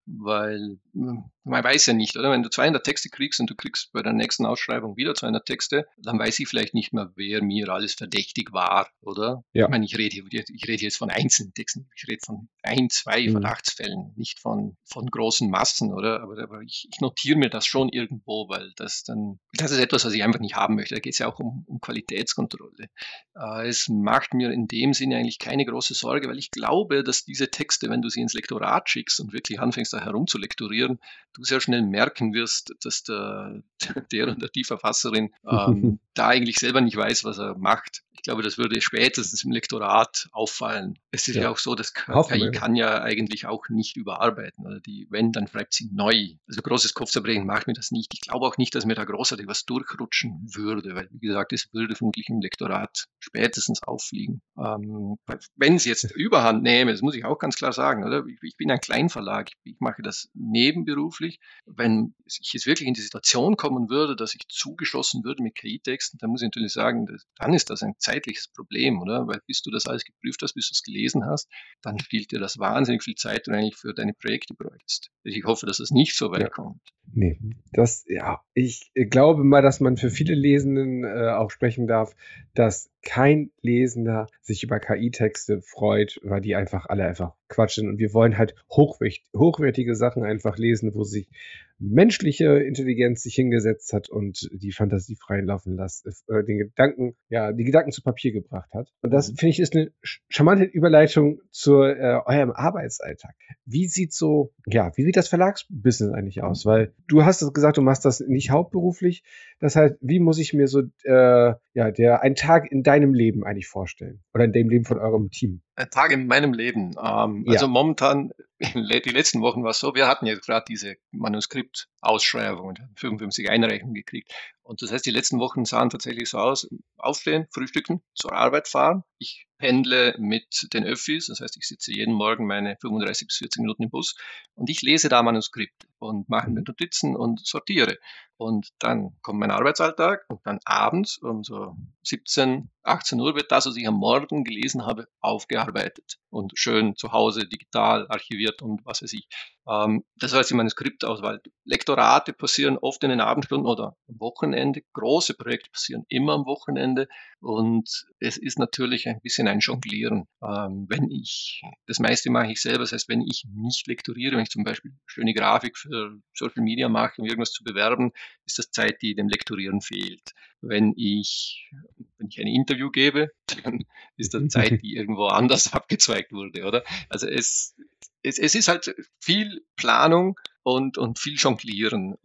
weil hm, man weiß ja nicht, oder? Wenn du zweihundert Texte kriegst und du kriegst bei der nächsten Ausschreibung wieder zweihundert Texte, dann weiß ich vielleicht nicht mehr, wer mir alles verdächtig war, oder? Ja. Ich meine, ich rede, ich rede jetzt von einzelnen Texten, ich rede von ein, zwei Mhm. Verdachtsfällen, nicht von, von großen Massen, oder? Aber, aber ich, ich notiere mir das schon irgendwo, weil das dann, das ist etwas, was ich einfach nicht haben möchte. Da geht es ja auch um, um Qualitätskontrolle. Äh, es macht mir in dem Sinne eigentlich keine große Sorge, weil ich glaube, dass diese Texte, wenn du sie ins Lektorat schickst und wirklich anfängst, da herum zu lektorieren, du sehr schnell merken wirst, dass der, der oder die Verfasserin ähm, da eigentlich selber nicht weiß, was er macht. Ich glaube, das würde spätestens im Lektorat auffallen. Es ist ja, Ja. auch so, dass Hoffen K I wir. kann ja eigentlich auch nicht überarbeiten. Oder die, wenn, dann schreibt sie neu. Also großes Kopfzerbrechen macht mir das nicht. Ich glaube auch nicht, dass mir da großartig was durchrutschen würde, weil, wie gesagt, es würde vermutlich im Lektorat spätestens auffliegen. Ähm, wenn es jetzt Überhand nehme, das muss ich auch ganz klar sagen, oder? Ich, ich bin ein Kleinverlag, ich, ich mache das nebenberuflich. Wenn ich jetzt wirklich in die Situation kommen würde, dass ich zugeschossen würde mit K I-Texten, dann muss ich natürlich sagen, dass, dann ist das ein zeitliches Problem, oder? Weil bis du das alles geprüft hast, bis du es gelesen hast, dann stiehlt dir das wahnsinnig viel Zeit, die du eigentlich für deine Projekte bräuchtest. Ich hoffe, dass es nicht so weit Ja. kommt. Nee, das, ja, ich glaube mal, dass man für viele Lesenden äh, auch sprechen darf, dass kein Lesender sich über K I-Texte freut, weil die einfach alle einfach Quatsch sind. Und wir wollen halt hochwert, hochwertige Sachen einfach lesen, wo sich menschliche Intelligenz sich hingesetzt hat und die Fantasie freien laufen lässt, äh, den Gedanken, ja, die Gedanken zu Papier gebracht hat. Und das, Mhm. finde ich, ist eine charmante Überleitung zu äh, eurem Arbeitsalltag. Wie sieht so, ja, wie sieht das Verlagsbusiness eigentlich aus? Weil du hast gesagt, du machst das nicht hauptberuflich. Das heißt, wie muss ich mir so, äh, ja, der, einen Tag in deinem Leben eigentlich vorstellen? Oder in dem Leben von eurem Team? Ein Tag in meinem Leben. Ähm, Ja. Also momentan, die letzten Wochen war es so, wir hatten jetzt gerade diese Manuskriptausschreibung und haben fünfundfünfzig Einreichungen gekriegt. Und das heißt, die letzten Wochen sahen tatsächlich so aus: Aufstehen, frühstücken, zur Arbeit fahren. Ich pendle mit den Öffis, das heißt, ich sitze jeden Morgen meine fünfunddreißig bis vierzig Minuten im Bus und ich lese da Manuskripte und mache mir Notizen und sortiere. Und dann kommt mein Arbeitsalltag und dann abends um so siebzehn, achtzehn Uhr wird das, was ich am Morgen gelesen habe, aufgearbeitet und schön zu Hause digital archiviert und was weiß ich. Ähm, das heißt die Manuskriptauswahl. Lektorate passieren oft in den Abendstunden oder am Wochenende. Große Projekte passieren immer am Wochenende und es ist natürlich ein bisschen ein Jonglieren. Ähm, wenn ich, das meiste mache ich selber, das heißt, wenn ich nicht lektoriere, wenn ich zum Beispiel schöne Grafik für Social Media mache, um irgendwas zu bewerben, ist das Zeit, die dem Lektorieren fehlt. Wenn ich, wenn ich ein Interview gebe, dann ist das Zeit, die irgendwo anders abgezweigt wurde, oder? Also es, es, es ist halt viel Planung und, und viel Jonglieren. Und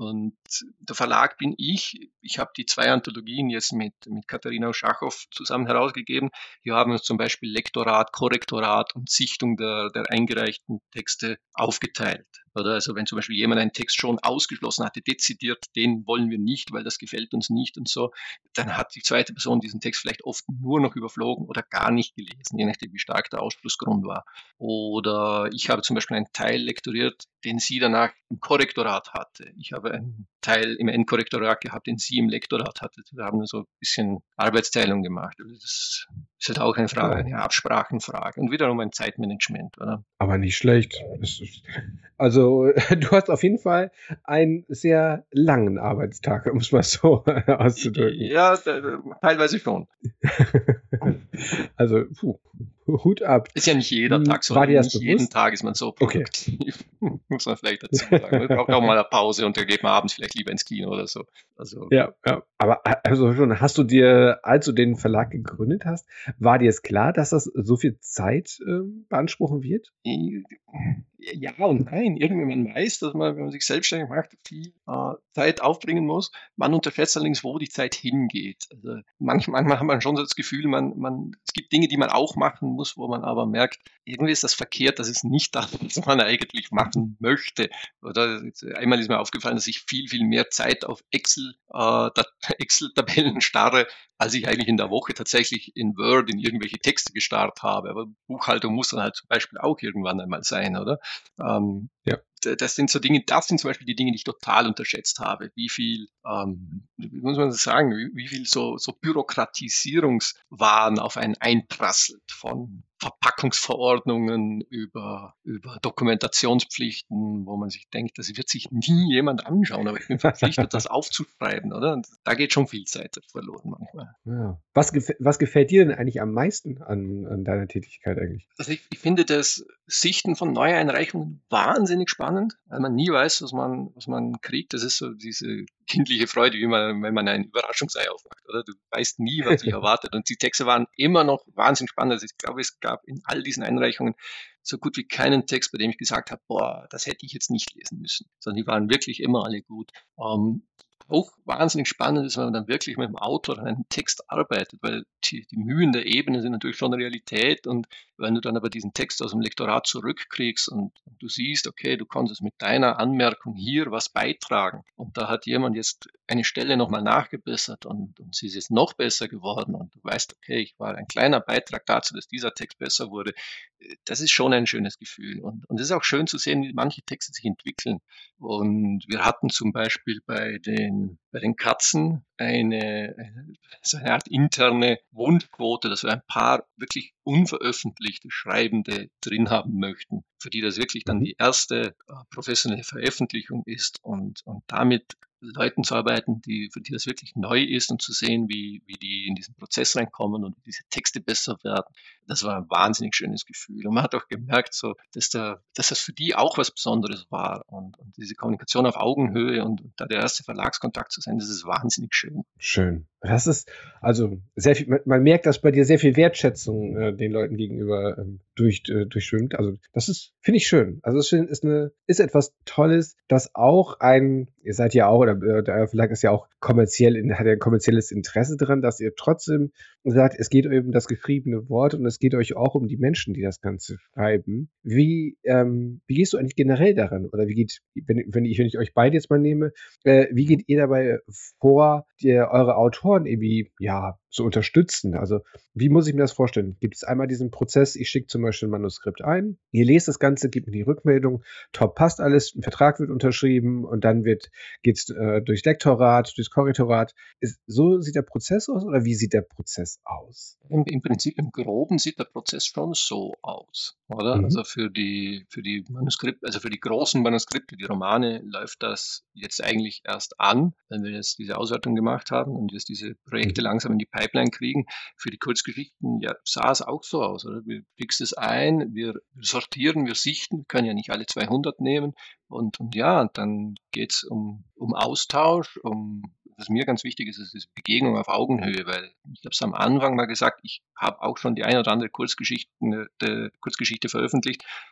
der Verlag bin ich. Ich habe die zwei Anthologien jetzt mit, mit Katharina Uschachow zusammen herausgegeben. Hier haben wir zum Beispiel Lektorat, Korrektorat und Sichtung der, der eingereichten Texte aufgeteilt. Oder also wenn zum Beispiel jemand einen Text schon ausgeschlossen hatte, dezidiert, den wollen wir nicht, weil das gefällt uns nicht und so, dann hat die zweite Person diesen Text vielleicht oft nur noch überflogen oder gar nicht gelesen, je nachdem, wie stark der Ausschlussgrund war. Oder ich habe zum Beispiel einen Teil lektoriert, den sie danach im Korrektorat hatte. Ich habe einen Teil im Endkorrektorat gehabt, den sie im Lektorat hatte. Wir haben so ein bisschen Arbeitsteilung gemacht. Das ist halt auch eine Frage, eine Absprachenfrage und wiederum ein Zeitmanagement, oder? Aber nicht schlecht. Also du hast auf jeden Fall einen sehr langen Arbeitstag, um es mal so auszudrücken. Ja, teilweise schon. Also, puh, Hut ab. Ist ja nicht jeder Tag so. War dir das nicht bewusst? Jeden Tag ist man so produktiv. Okay. Muss man vielleicht dazu sagen. Man braucht auch mal eine Pause und dann geht man abends vielleicht lieber ins Kino oder so. Also, ja, ja. Aber also schon, hast du dir, als du den Verlag gegründet hast, war dir es klar, dass das so viel Zeit äh, beanspruchen wird? Ja und nein. Irgendwie man weiß, dass man, wenn man sich selbstständig macht, viel äh, Zeit aufbringen muss. Man unterschätzt allerdings, wo die Zeit hingeht. Also manchmal, manchmal hat man schon so das Gefühl, man, man, es gibt Dinge, die man auch machen muss, wo man aber merkt, irgendwie ist das verkehrt, das ist nicht das, was man eigentlich machen möchte. Oder einmal ist mir aufgefallen, dass ich viel, viel mehr Zeit auf Excel, äh, Excel-Tabellen starre, als ich eigentlich in der Woche tatsächlich in Word in irgendwelche Texte gestarrt habe. Aber Buchhaltung muss dann halt zum Beispiel auch irgendwann einmal sein, oder? Ähm, ja. Das sind so Dinge, das sind zum Beispiel die Dinge, die ich total unterschätzt habe. Wie viel, ähm, wie muss man das sagen, wie, wie viel so, so Bürokratisierungswahn auf einen einprasselt von Verpackungsverordnungen über, über Dokumentationspflichten, wo man sich denkt, das wird sich nie jemand anschauen, aber ich bin verpflichtet, das aufzuschreiben, oder? Und da geht schon viel Zeit verloren manchmal. Ja. Was, gef- was gefällt dir denn eigentlich am meisten an, an deiner Tätigkeit eigentlich? Also ich, ich finde das Sichten von Neueinreichungen wahnsinnig spannend, weil man nie weiß, was man, was man kriegt. Das ist so diese kindliche Freude, wie man, wenn man ein Überraschungsei aufmacht, oder? Du weißt nie, was dich erwartet. Und die Texte waren immer noch wahnsinnig spannend. Also ich glaube, es gab in all diesen Einreichungen so gut wie keinen Text, bei dem ich gesagt habe, boah, das hätte ich jetzt nicht lesen müssen. Sondern die waren wirklich immer alle gut. Ähm, auch wahnsinnig spannend ist, wenn man dann wirklich mit dem Autor an einem Text arbeitet, weil die, die Mühen der Ebene sind natürlich schon Realität und wenn du dann aber diesen Text aus dem Lektorat zurückkriegst und, und du siehst, okay, du konntest mit deiner Anmerkung hier was beitragen und da hat jemand jetzt eine Stelle nochmal nachgebessert und, und sie ist jetzt noch besser geworden und du weißt, okay, ich war ein kleiner Beitrag dazu, dass dieser Text besser wurde, das ist schon ein schönes Gefühl und, und es ist auch schön zu sehen, wie manche Texte sich entwickeln und wir hatten zum Beispiel bei den bei den Katzen eine, eine, so eine Art interne Wunschquote, dass wir ein paar wirklich unveröffentlichte Schreibende drin haben möchten, für die das wirklich dann die erste äh, professionelle Veröffentlichung ist und, und damit Leuten zu arbeiten, die, für die das wirklich neu ist und zu sehen, wie, wie die in diesen Prozess reinkommen und wie diese Texte besser werden. Das war ein wahnsinnig schönes Gefühl. Und man hat auch gemerkt, so, dass, da, dass das für die auch was Besonderes war. Und, und diese Kommunikation auf Augenhöhe und, und da der erste Verlagskontakt zu sein, das ist wahnsinnig schön. Schön. Das ist, also sehr viel, man, man merkt, dass bei dir sehr viel Wertschätzung äh, den Leuten gegenüber ähm, durch, äh, durchschwimmt. Also das ist, finde ich schön. Also es ist eine, ist etwas Tolles, dass auch ein, ihr seid ja auch, oder äh, der Verlag ist ja auch kommerziell, hat ja ein kommerzielles Interesse dran, dass ihr trotzdem sagt, es geht um das geschriebene Wort und es geht euch auch um die Menschen, die das Ganze schreiben. Wie, ähm, wie gehst du eigentlich generell daran? Oder wie geht, wenn, wenn ich, wenn ich euch beide jetzt mal nehme, äh, wie geht ihr dabei vor, die, eure Autoren irgendwie, ja, zu unterstützen? Also, wie muss ich mir das vorstellen? Gibt es einmal diesen Prozess, ich schicke zum Beispiel ein Manuskript ein, ihr lest das Ganze, gebt mir die Rückmeldung, top, passt alles, ein Vertrag wird unterschrieben und dann wird, geht's äh, durchs Lektorat, durchs Korrektorat. Ist, so sieht der Prozess aus oder wie sieht der Prozess aus? Im, im Prinzip, im Groben sieht der Prozess schon so aus, oder? Mhm. Also für die, für die Manuskripte, also für die großen Manuskripte, die Romane, läuft das jetzt eigentlich erst an, wenn wir jetzt diese Auswertung gemacht haben und jetzt diese Projekte mhm. langsam in die Pipeline kriegen. Für die Kurzgeschichten, ja, sah es auch so aus, oder? Wir fixen es ein, wir sortieren, wir sichten, können ja nicht alle zweihundert nehmen und, und ja, und dann geht's um, um Austausch, um, was mir ganz wichtig ist, ist diese Begegnung auf Augenhöhe, weil ich habe es am Anfang mal gesagt, ich habe auch schon die eine oder andere Kurzgeschichte, Kurzgeschichte veröffentlicht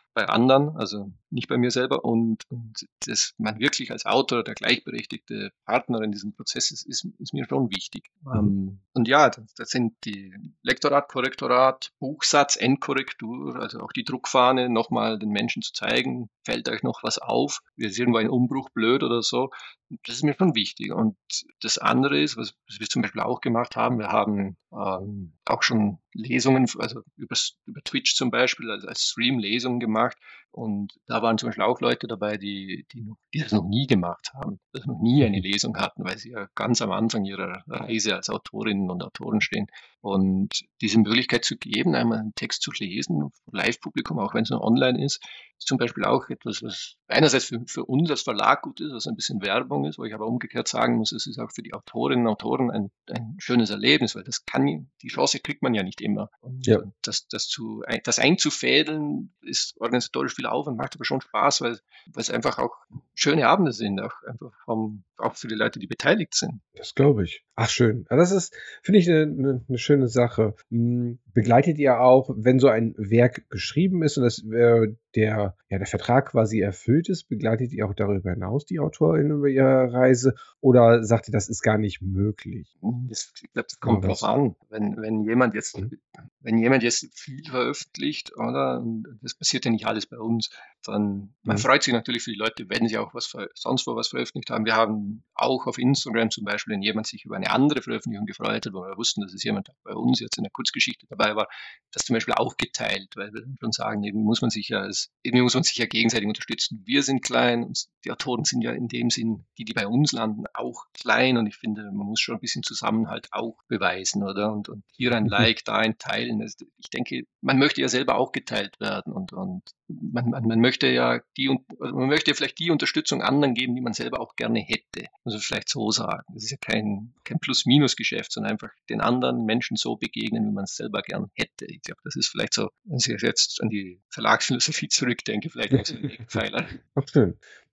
bei anderen, also nicht bei mir selber. Und, und dass man wirklich als Autor der gleichberechtigte Partner in diesem Prozess ist, ist, ist mir schon wichtig. Mhm. Um, und ja, das, das sind die Lektorat, Korrektorat, Buchsatz, Endkorrektur, also auch die Druckfahne, nochmal den Menschen zu zeigen, fällt euch noch was auf, ist irgendwo ein Umbruch blöd oder so. Das ist mir schon wichtig. Und das andere ist, was, was wir zum Beispiel auch gemacht haben, wir haben ähm, auch schon Lesungen, also über, über Twitch zum Beispiel, als, als Stream Lesungen gemacht. Und da waren zum Beispiel auch Leute dabei, die, die, noch, die das noch nie gemacht haben, das noch nie eine Lesung hatten, weil sie ja ganz am Anfang ihrer Reise als Autorinnen und Autoren stehen. Und diese Möglichkeit zu geben, einmal einen Text zu lesen, Live-Publikum, auch wenn es nur online ist, ist zum Beispiel auch etwas, was einerseits für, für uns als Verlag gut ist, was ein bisschen Werbung ist, wo ich aber umgekehrt sagen muss, es ist auch für die Autorinnen und Autoren ein, ein schönes Erlebnis, weil das kann, die Chance kriegt man ja nicht immer. Und ja. das, das, zu, das einzufädeln ist organisatorisch viel Aufwand, macht aber schon Spaß, weil, weil es einfach auch schöne Abende sind, auch, einfach vom, auch für die Leute, die beteiligt sind. Das glaube ich. Ach, schön. Das ist, finde ich, eine, eine, eine schöne Sache. Begleitet ihr auch, wenn so ein Werk geschrieben ist und das, äh, der, ja, der Vertrag quasi erfüllt ist, begleitet ihr auch darüber hinaus die Autorin über ihre Reise oder sagt ihr, das ist gar nicht möglich? Das, ich glaube, das kommt drauf an. Wenn, wenn jemand jetzt, mhm. wenn jemand jetzt viel veröffentlicht, oder, und das passiert ja nicht alles bei uns, dann, man mhm. freut sich natürlich für die Leute, wenn sie auch was sonst wo was veröffentlicht haben. Wir haben auch auf Instagram zum Beispiel, wenn jemand sich über eine andere Veröffentlichung gefreut hat, wo wir wussten, dass es jemand bei uns jetzt in der Kurzgeschichte dabei war, das zum Beispiel auch geteilt, weil wir schon sagen, irgendwie muss man sich ja als, irgendwie muss man sich ja gegenseitig unterstützen. Wir sind klein und die Autoren sind ja in dem Sinn, die, die bei uns landen, auch klein und ich finde, man muss schon ein bisschen Zusammenhalt auch beweisen, oder? Und, und hier ein Like, da ein Teilen. Ich denke, man möchte ja selber auch geteilt werden und, und man, man, man möchte ja die, man möchte ja vielleicht die Unterstützung anderen geben, die man selber auch gerne hätte. Also vielleicht so sagen. Das ist ja kein, kein Plus-Minus-Geschäft, sondern einfach den anderen Menschen so begegnen, wie man es selber gern hätte. Ich glaube, das ist vielleicht so, wenn ich jetzt an die Verlagsphilosophie zurückdenke, vielleicht auch so ein Eckpfeiler. Ach, schön.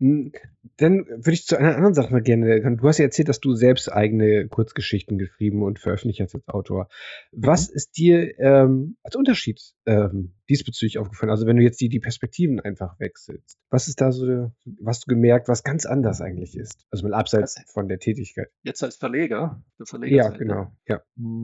Dann würde ich zu einer anderen Sache mal gerne, du hast ja erzählt, dass du selbst eigene Kurzgeschichten geschrieben und veröffentlicht hast als Autor. Was mhm. ist dir ähm, als Unterschied ähm, diesbezüglich aufgefallen? Also wenn du jetzt die, die Perspektiven einfach wechselst. Was ist da so, was du gemerkt, was ganz anders eigentlich ist? Also mal abseits von der Tätigkeit. Jetzt als Verleger? Verleger ja, genau. Ja.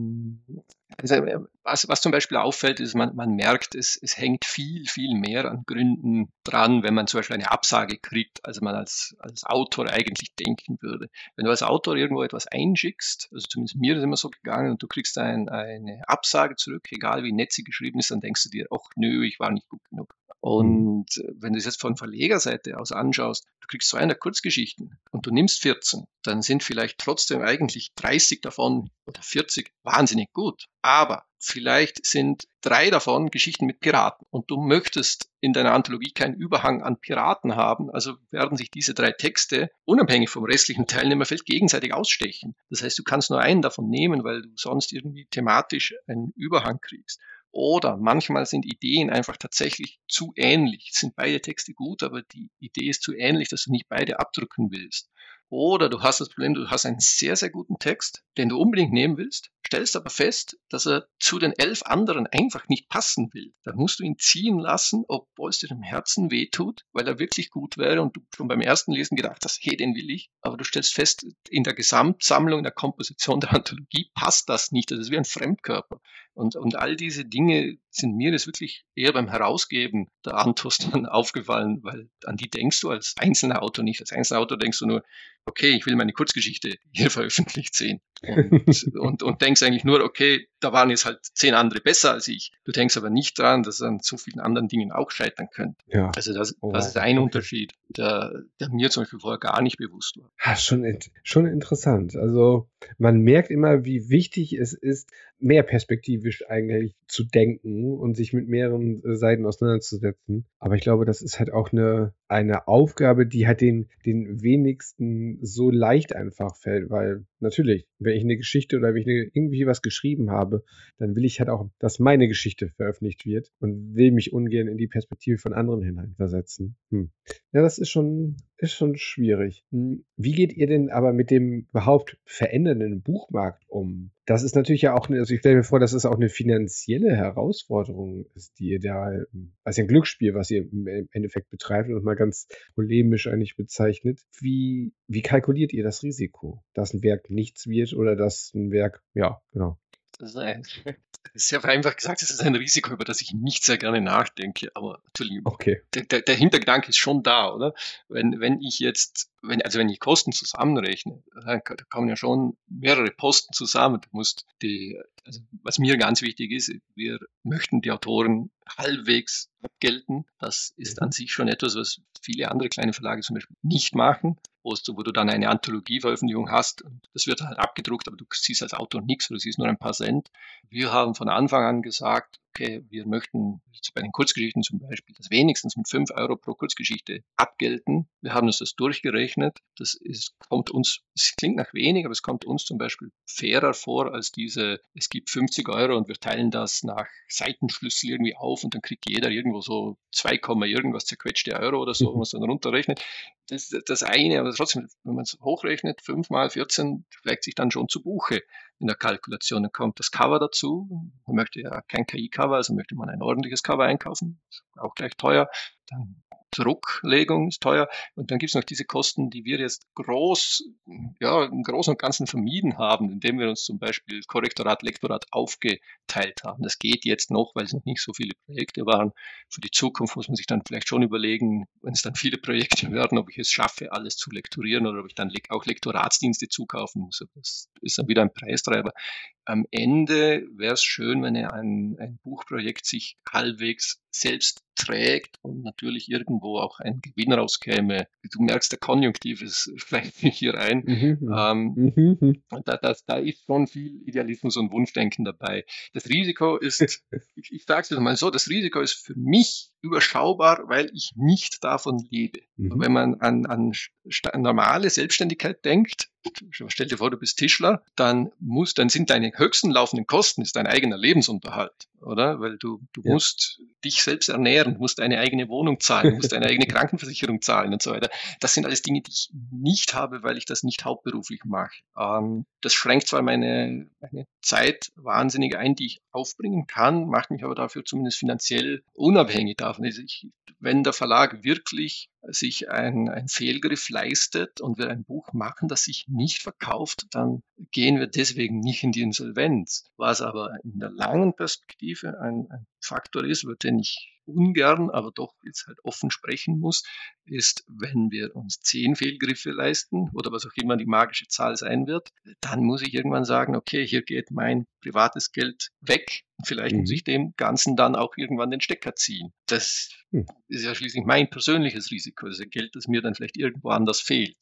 Also, was, was zum Beispiel auffällt, ist, man, man merkt, es, es hängt viel, viel mehr an Gründen dran, wenn man zum Beispiel eine Absage kriegt, als man als, als Autor eigentlich denken würde. Wenn du als Autor irgendwo etwas einschickst, also zumindest mir ist es immer so gegangen, und du kriegst ein, eine Absage zurück, egal wie nett sie geschrieben ist, dann denkst du dir, ach nö, ich war nicht gut genug. Und wenn du es jetzt von Verlegerseite aus anschaust, du kriegst zweihundert Kurzgeschichten und du nimmst vierzehn, dann sind vielleicht trotzdem eigentlich dreißig davon oder vierzig wahnsinnig gut. Aber vielleicht sind drei davon Geschichten mit Piraten und du möchtest in deiner Anthologie keinen Überhang an Piraten haben, also werden sich diese drei Texte unabhängig vom restlichen Teilnehmerfeld gegenseitig ausstechen. Das heißt, du kannst nur einen davon nehmen, weil du sonst irgendwie thematisch einen Überhang kriegst. Oder manchmal sind Ideen einfach tatsächlich zu ähnlich. Es sind beide Texte gut, aber die Idee ist zu ähnlich, dass du nicht beide abdrücken willst. Oder du hast das Problem, du hast einen sehr, sehr guten Text, den du unbedingt nehmen willst, stellst aber fest, dass er zu den elf anderen einfach nicht passen will. Dann musst du ihn ziehen lassen, obwohl es dir im Herzen wehtut, weil er wirklich gut wäre und du schon beim ersten Lesen gedacht hast, hey, den will ich. Aber du stellst fest, in der Gesamtsammlung, in der Komposition der Anthologie passt das nicht. Das ist wie ein Fremdkörper. Und, und all diese Dinge sind mir das wirklich eher beim Herausgeben der Anthos dann aufgefallen, weil an die denkst du als einzelner Autor nicht. Als einzelner Autor denkst du nur, okay, ich will meine Kurzgeschichte hier veröffentlicht sehen. Und, und, und denkst eigentlich nur, okay, da waren jetzt halt zehn andere besser als ich. Du denkst aber nicht dran, dass es an so vielen anderen Dingen auch scheitern könnte. Ja. Also das, oh, das ist ein okay. Unterschied, der, der mir zum Beispiel vorher gar nicht bewusst war. Ja, schon, schon interessant. Also man merkt immer, wie wichtig es ist, mehr perspektivisch eigentlich zu denken und sich mit mehreren Seiten auseinanderzusetzen. Aber ich glaube, das ist halt auch eine, eine Aufgabe, die halt den, den wenigsten so leicht einfach fällt, weil natürlich. Wenn ich eine Geschichte oder wenn ich eine, irgendwie was geschrieben habe, dann will ich halt auch, dass meine Geschichte veröffentlicht wird und will mich ungern in die Perspektive von anderen hineinversetzen. Hm. Ja, das ist schon, ist schon schwierig. Hm. Wie geht ihr denn aber mit dem überhaupt verändernden Buchmarkt um? Das ist natürlich ja auch, eine, also ich stelle mir vor, dass es auch eine finanzielle Herausforderung ist, die ihr da, also ein Glücksspiel, was ihr im Endeffekt betreibt und mal ganz polemisch eigentlich bezeichnet. Wie, wie kalkuliert ihr das Risiko, dass ein Werk nichts wird oder dass ein Werk, ja, genau. Das ist ein, sehr vereinfacht gesagt, das ist ein Risiko, über das ich nicht sehr gerne nachdenke, aber natürlich, Okay. der, der, der Hintergedanke ist schon da, oder? Wenn, wenn ich jetzt, wenn, also wenn ich Kosten zusammenrechne, dann da kommen ja schon mehrere Posten zusammen. Du musst die, also was mir ganz wichtig ist, wir möchten die Autoren halbwegs abgelten. Das ist an sich schon etwas, was viele andere kleine Verlage zum Beispiel nicht machen, wo du dann eine Anthologieveröffentlichung hast und das wird halt abgedruckt, aber du siehst als Autor nichts, du siehst nur ein paar Cent. Wir haben von Anfang an gesagt, okay, wir möchten bei den Kurzgeschichten zum Beispiel das wenigstens mit fünf Euro pro Kurzgeschichte abgelten. Wir haben uns das durchgerechnet. Das ist, kommt uns, es klingt nach wenig, aber es kommt uns zum Beispiel fairer vor als diese, es gibt fünfzig Euro und wir teilen das nach Seitenschlüssel irgendwie auf und dann kriegt jeder irgendwo so zwei, irgendwas zerquetschte Euro oder so, wenn man es dann runterrechnet. Das ist das eine, aber trotzdem, wenn man es hochrechnet, fünf mal vierzehn schlägt sich dann schon zu Buche in der Kalkulation. Dann kommt das Cover dazu. Man möchte ja kein K I-Cover, also möchte man ein ordentliches Cover einkaufen. Ist auch gleich teuer. Dann Drucklegung ist teuer. Und dann gibt es noch diese Kosten, die wir jetzt groß, ja, im Großen und Ganzen vermieden haben, indem wir uns zum Beispiel Korrektorat, Lektorat aufgeteilt haben. Das geht jetzt noch, weil es noch nicht so viele Projekte waren. Für die Zukunft muss man sich dann vielleicht schon überlegen, wenn es dann viele Projekte werden, ob ich es schaffe, alles zu lektorieren oder ob ich dann auch Lektoratsdienste zukaufen muss. Das ist dann wieder ein Preistreiber. Am Ende wäre es schön, wenn ein, ein Buchprojekt sich halbwegs selbst trägt und natürlich irgendwo auch ein Gewinn rauskäme. Du merkst, der Konjunktiv ist vielleicht hier ein. Mhm. Ähm, Mhm. da, das, da ist schon viel Idealismus und Wunschdenken dabei. Das Risiko ist, ich, ich sage es mal so, das Risiko ist für mich überschaubar, weil ich nicht davon lebe. Mhm. Wenn man an, an sta- normale Selbstständigkeit denkt, stell dir vor, du bist Tischler, dann muss, dann sind deine höchsten laufenden Kosten ist dein eigener Lebensunterhalt, oder? Weil du, du Ja. musst dich selbst ernähren, musst deine eigene Wohnung zahlen, musst deine eigene Krankenversicherung zahlen und so weiter. Das sind alles Dinge, die ich nicht habe, weil ich das nicht hauptberuflich mache. Ähm, das schränkt zwar meine, meine Zeit wahnsinnig ein, die ich aufbringen kann, macht mich aber dafür zumindest finanziell unabhängig davon. Also ich, wenn der Verlag wirklich sich ein, ein Fehlgriff leistet und wir ein Buch machen, das sich nicht verkauft, dann gehen wir deswegen nicht in die Insolvenz. Was aber in der langen Perspektive ein, ein Faktor ist, über den ich ungern, aber doch jetzt halt offen sprechen muss, ist, wenn wir uns zehn Fehlgriffe leisten oder was auch immer die magische Zahl sein wird, dann muss ich irgendwann sagen, okay, hier geht mein privates Geld weg. Vielleicht Mhm. muss ich dem Ganzen dann auch irgendwann den Stecker ziehen. Das Hm. ist ja schließlich mein persönliches Risiko. Das ist Geld, das mir dann vielleicht irgendwo anders fehlt.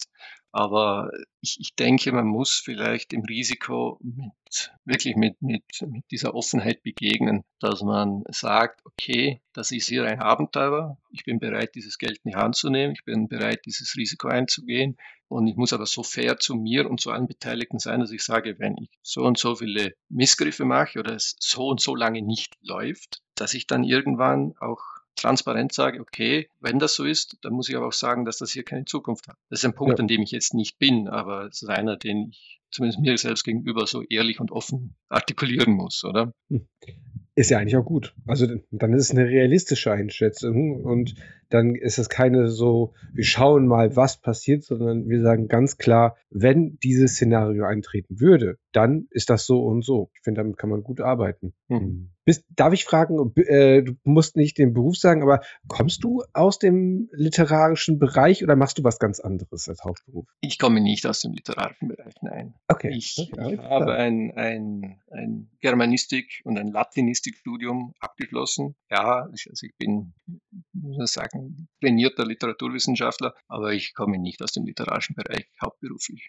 Aber ich, ich denke, man muss vielleicht dem Risiko mit, wirklich mit, mit, mit dieser Offenheit begegnen, dass man sagt, okay, das ist hier ein Abenteuer. Ich bin bereit, dieses Geld in die Hand zu nehmen. Ich bin bereit, dieses Risiko einzugehen. Und ich muss aber so fair zu mir und zu allen Beteiligten sein, dass ich sage, wenn ich so und so viele Missgriffe mache oder es so und so lange nicht läuft, dass ich dann irgendwann auch transparent sage, okay, wenn das so ist, dann muss ich aber auch sagen, dass das hier keine Zukunft hat. Das ist ein Punkt, Ja. an dem ich jetzt nicht bin, aber es ist einer, den ich zumindest mir selbst gegenüber so ehrlich und offen artikulieren muss, oder? Ist ja eigentlich auch gut. Also dann ist es eine realistische Einschätzung und dann ist es keine so, wir schauen mal, was passiert, sondern wir sagen ganz klar, wenn dieses Szenario eintreten würde, dann ist das so und so. Ich finde, damit kann man gut arbeiten. Mhm. Bist, darf ich fragen, äh, du musst nicht den Beruf sagen, aber kommst du aus dem literarischen Bereich oder machst du was ganz anderes als Hauptberuf? Ich komme nicht aus dem literarischen Bereich, nein. Okay. Ich, Okay, ich alles habe klar. ein, ein, ein Germanistik- und ein Latinistikstudium abgeschlossen. Ja, ich, also ich bin, muss man sagen, trainierter Literaturwissenschaftler, aber ich komme nicht aus dem literarischen Bereich hauptberuflich.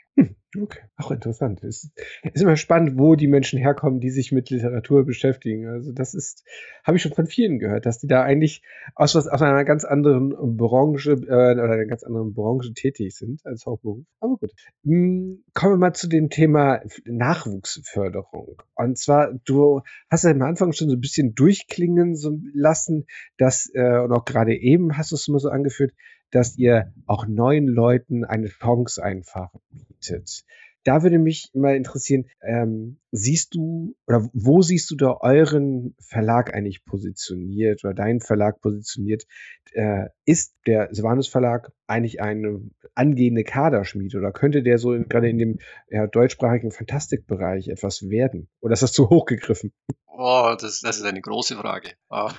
Okay, auch interessant. Es ist immer spannend, wo die Menschen herkommen, die sich mit Literatur beschäftigen. Also das ist, habe ich schon von vielen gehört, dass die da eigentlich aus was aus einer ganz anderen Branche äh, oder einer ganz anderen Branche tätig sind als Hauptberuf. Aber gut. Hm, kommen wir mal zu dem Thema Nachwuchsförderung. Und zwar, du hast ja am Anfang schon so ein bisschen durchklingen so lassen, dass, äh, und auch gerade eben hast du es mal so angeführt, dass ihr auch neuen Leuten eine Chance einfach bietet. Da würde mich mal interessieren, ähm, siehst du oder wo siehst du da euren Verlag eigentlich positioniert oder deinen Verlag positioniert? Äh, ist der Sylvanus Verlag eigentlich eine angehende Kaderschmiede oder könnte der so in, gerade in dem ja, deutschsprachigen Fantastikbereich etwas werden? Oder ist das zu hoch gegriffen? Oh, das, das ist eine große Frage. Ah,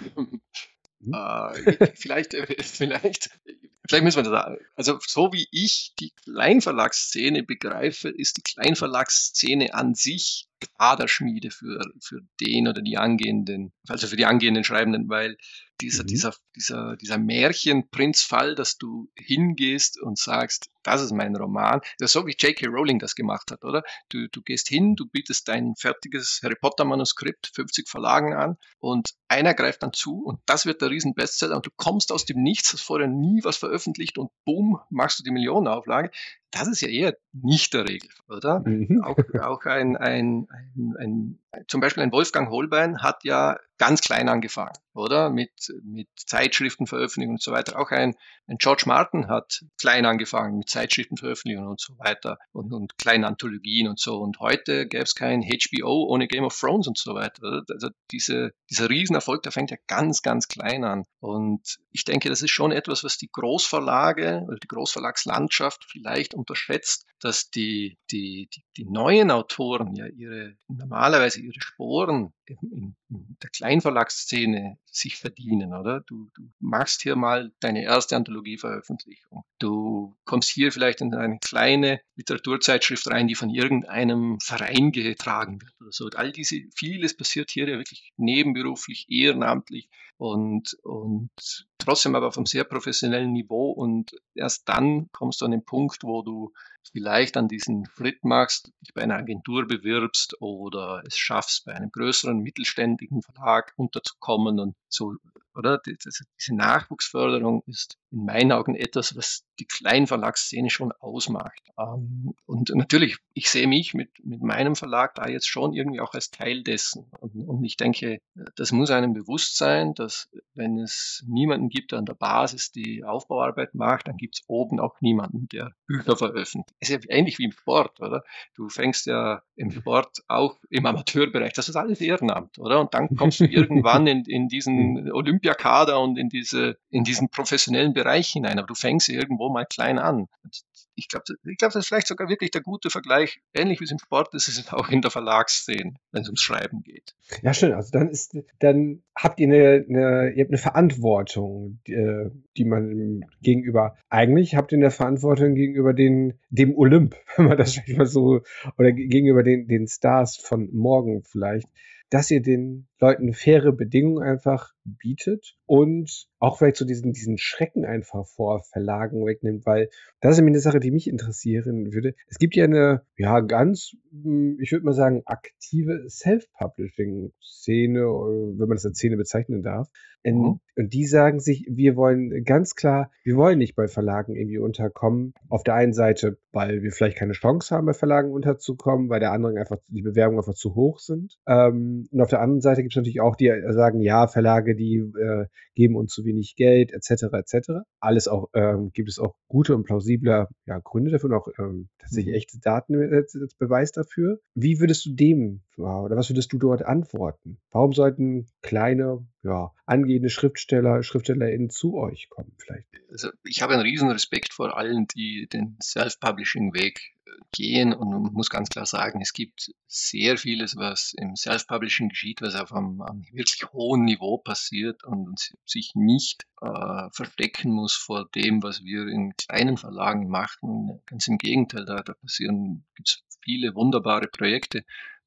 Hm? äh, vielleicht, äh, vielleicht, vielleicht müssen wir das sagen. Also so wie ich die Kleinverlagsszene begreife, ist die Kleinverlagsszene an sich Kaderschmiede für, für den oder die angehenden, also für die angehenden Schreibenden, weil dieser, Mhm. dieser, dieser, dieser Märchenprinzfall, dass du hingehst und sagst, das ist mein Roman, das ist so wie J K. Rowling das gemacht hat, oder? Du, du gehst hin, du bietest dein fertiges Harry Potter Manuskript fünfzig Verlagen an und einer greift dann zu und das wird der Riesen-Bestseller und du kommst aus dem Nichts, hast vorher nie was veröffentlicht und boom, machst du die Millionenauflage. Das ist ja eher nicht der Regel, oder? Mhm. Auch, auch ein, ein, ein, ein, zum Beispiel ein Wolfgang Holbein hat ja ganz klein angefangen, oder? Mit, mit Zeitschriftenveröffentlichungen und so weiter. Auch ein, ein George Martin hat klein angefangen mit Zeitschriftenveröffentlichungen und so weiter und, und kleinen Anthologien und so. Und heute gäbe es kein H B O ohne Game of Thrones und so weiter. Oder? Also diese, dieser Riesenerfolg, der fängt ja ganz, ganz klein an. Und ich denke, das ist schon etwas, was die Großverlage oder die Großverlagslandschaft vielleicht unterschätzt, dass die, die, die, die neuen Autoren ja ihre, normalerweise ihre Sporen in, in der Kleinverlagsszene sich verdienen, oder? Du, du machst hier mal deine erste Anthologieveröffentlichung. Du kommst hier vielleicht in eine kleine Literaturzeitschrift rein, die von irgendeinem Verein getragen wird oder so. All diese, vieles passiert hier ja wirklich nebenberuflich, ehrenamtlich und, und trotzdem aber auf einem sehr professionellen Niveau und erst dann kommst du an den Punkt, wo du vielleicht an diesen Schritt machst, dich bei einer Agentur bewirbst oder es schaffst, bei einem größeren mittelständigen Verlag unterzukommen und so, oder? Diese Nachwuchsförderung ist in meinen Augen etwas, was die Kleinverlagsszene schon ausmacht. Und natürlich, ich sehe mich mit, mit meinem Verlag da jetzt schon irgendwie auch als Teil dessen. Und, und ich denke, das muss einem bewusst sein, dass wenn es niemanden gibt, der an der Basis die Aufbauarbeit macht, dann gibt es oben auch niemanden, der Bücher veröffentlicht. Ist ja ähnlich wie im Sport, oder? Du fängst ja im Sport auch im Amateurbereich, das ist alles Ehrenamt, oder? Und dann kommst du irgendwann in, in diesen Olympiakader und in diese, in diesen professionellen Bereich hinein, aber du fängst irgendwo mal klein an. Ich glaube, ich glaube, das ist vielleicht sogar wirklich der gute Vergleich. Ähnlich wie es im Sport ist, ist es auch in der Verlagsszene, wenn es ums Schreiben geht. Ja, schön. Also dann ist, dann habt ihr eine, eine, ihr habt eine Verantwortung, die, die man gegenüber, eigentlich habt ihr eine Verantwortung gegenüber den, dem Olymp, wenn man das vielleicht mal so, oder gegenüber den, den Stars von morgen vielleicht, dass ihr den Leuten faire Bedingungen einfach bietet und auch vielleicht so diesen, diesen Schrecken einfach vor Verlagen wegnimmt, weil das ist nämlich eine Sache, die mich interessieren würde. Es gibt ja eine, ja, ganz, ich würde mal sagen, aktive Self-Publishing-Szene, wenn man das als Szene bezeichnen darf. Mhm. Und die sagen sich, wir wollen ganz klar, wir wollen nicht bei Verlagen irgendwie unterkommen. Auf der einen Seite, weil wir vielleicht keine Chance haben, bei Verlagen unterzukommen, weil der anderen einfach die Bewerbungen einfach zu hoch sind. Ähm, und auf der anderen Seite gibt es natürlich auch die, die sagen, ja, Verlage, die äh, geben uns zu wenig Geld, et cetera, et cetera. Alles auch, ähm, gibt es auch gute und plausible ja, Gründe dafür und auch ähm, tatsächlich echte Daten als, als Beweis dafür. Wie würdest du dem oder was würdest du dort antworten? Warum sollten kleine, ja, angehende Schriftsteller, SchriftstellerInnen zu euch kommen vielleicht? Also ich habe einen riesen Respekt vor allen, die den Self-Publishing-Weg gehen und muss ganz klar sagen, es gibt sehr vieles, was im Self-Publishing geschieht, was auf einem, einem wirklich hohen Niveau passiert und sich nicht äh, verstecken muss vor dem, was wir in kleinen Verlagen machen. Ganz im Gegenteil, da, da passieren, gibt es viele wunderbare Projekte.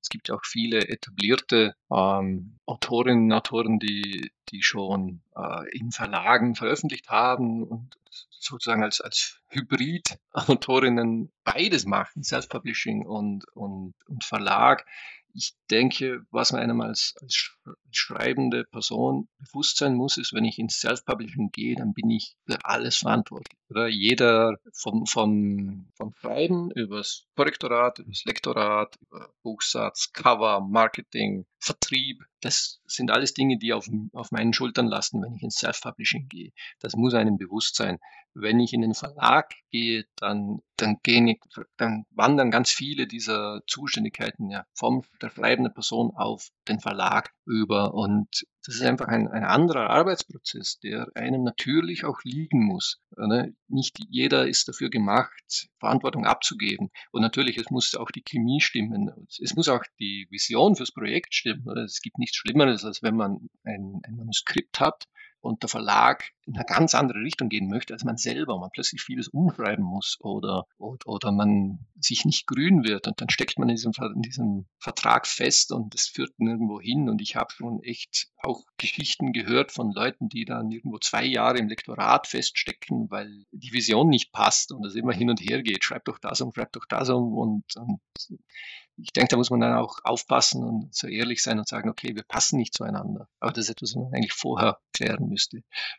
es gibt ja auch viele etablierte ähm, Autorinnen und Autoren, die, die schon äh, in Verlagen veröffentlicht haben und sozusagen als, als Hybrid-Autorinnen beides machen, Self-Publishing und, und, und Verlag. Ich denke, was man einem als, als schreibende Person bewusst sein muss, ist, wenn ich ins Self-Publishing gehe, dann bin ich für alles verantwortlich. Oder jeder vom, vom, vom Schreiben übers Korrektorat, übers Lektorat, über Buchsatz, Cover, Marketing, Vertrieb, das sind alles Dinge, die auf, auf meinen Schultern lasten, wenn ich ins Self-Publishing gehe. Das muss einem bewusst sein. Wenn ich in den Verlag gehe, dann, dann gehen, dann wandern ganz viele dieser Zuständigkeiten ja vom der schreibenden Person auf den Verlag über. Und das ist einfach ein, ein anderer Arbeitsprozess, der einem natürlich auch liegen muss. Nicht jeder ist dafür gemacht, Verantwortung abzugeben. Und natürlich, es muss auch die Chemie stimmen. Es muss auch die Vision fürs Projekt stimmen. Es gibt nichts Schlimmeres, als wenn man ein, ein Manuskript hat und der Verlag in eine ganz andere Richtung gehen möchte, als man selber, man plötzlich vieles umschreiben muss oder, oder, oder man sich nicht grün wird und dann steckt man in diesem, in diesem Vertrag fest und es führt nirgendwo hin. Und ich habe schon echt auch Geschichten gehört von Leuten, die dann irgendwo zwei Jahre im Lektorat feststecken, weil die Vision nicht passt und es immer hin und her geht. Schreib doch das um, schreib doch das um und, und ich denke, da muss man dann auch aufpassen und so ehrlich sein und sagen, okay, wir passen nicht zueinander. Aber das ist etwas, was man eigentlich vorher klären müsste.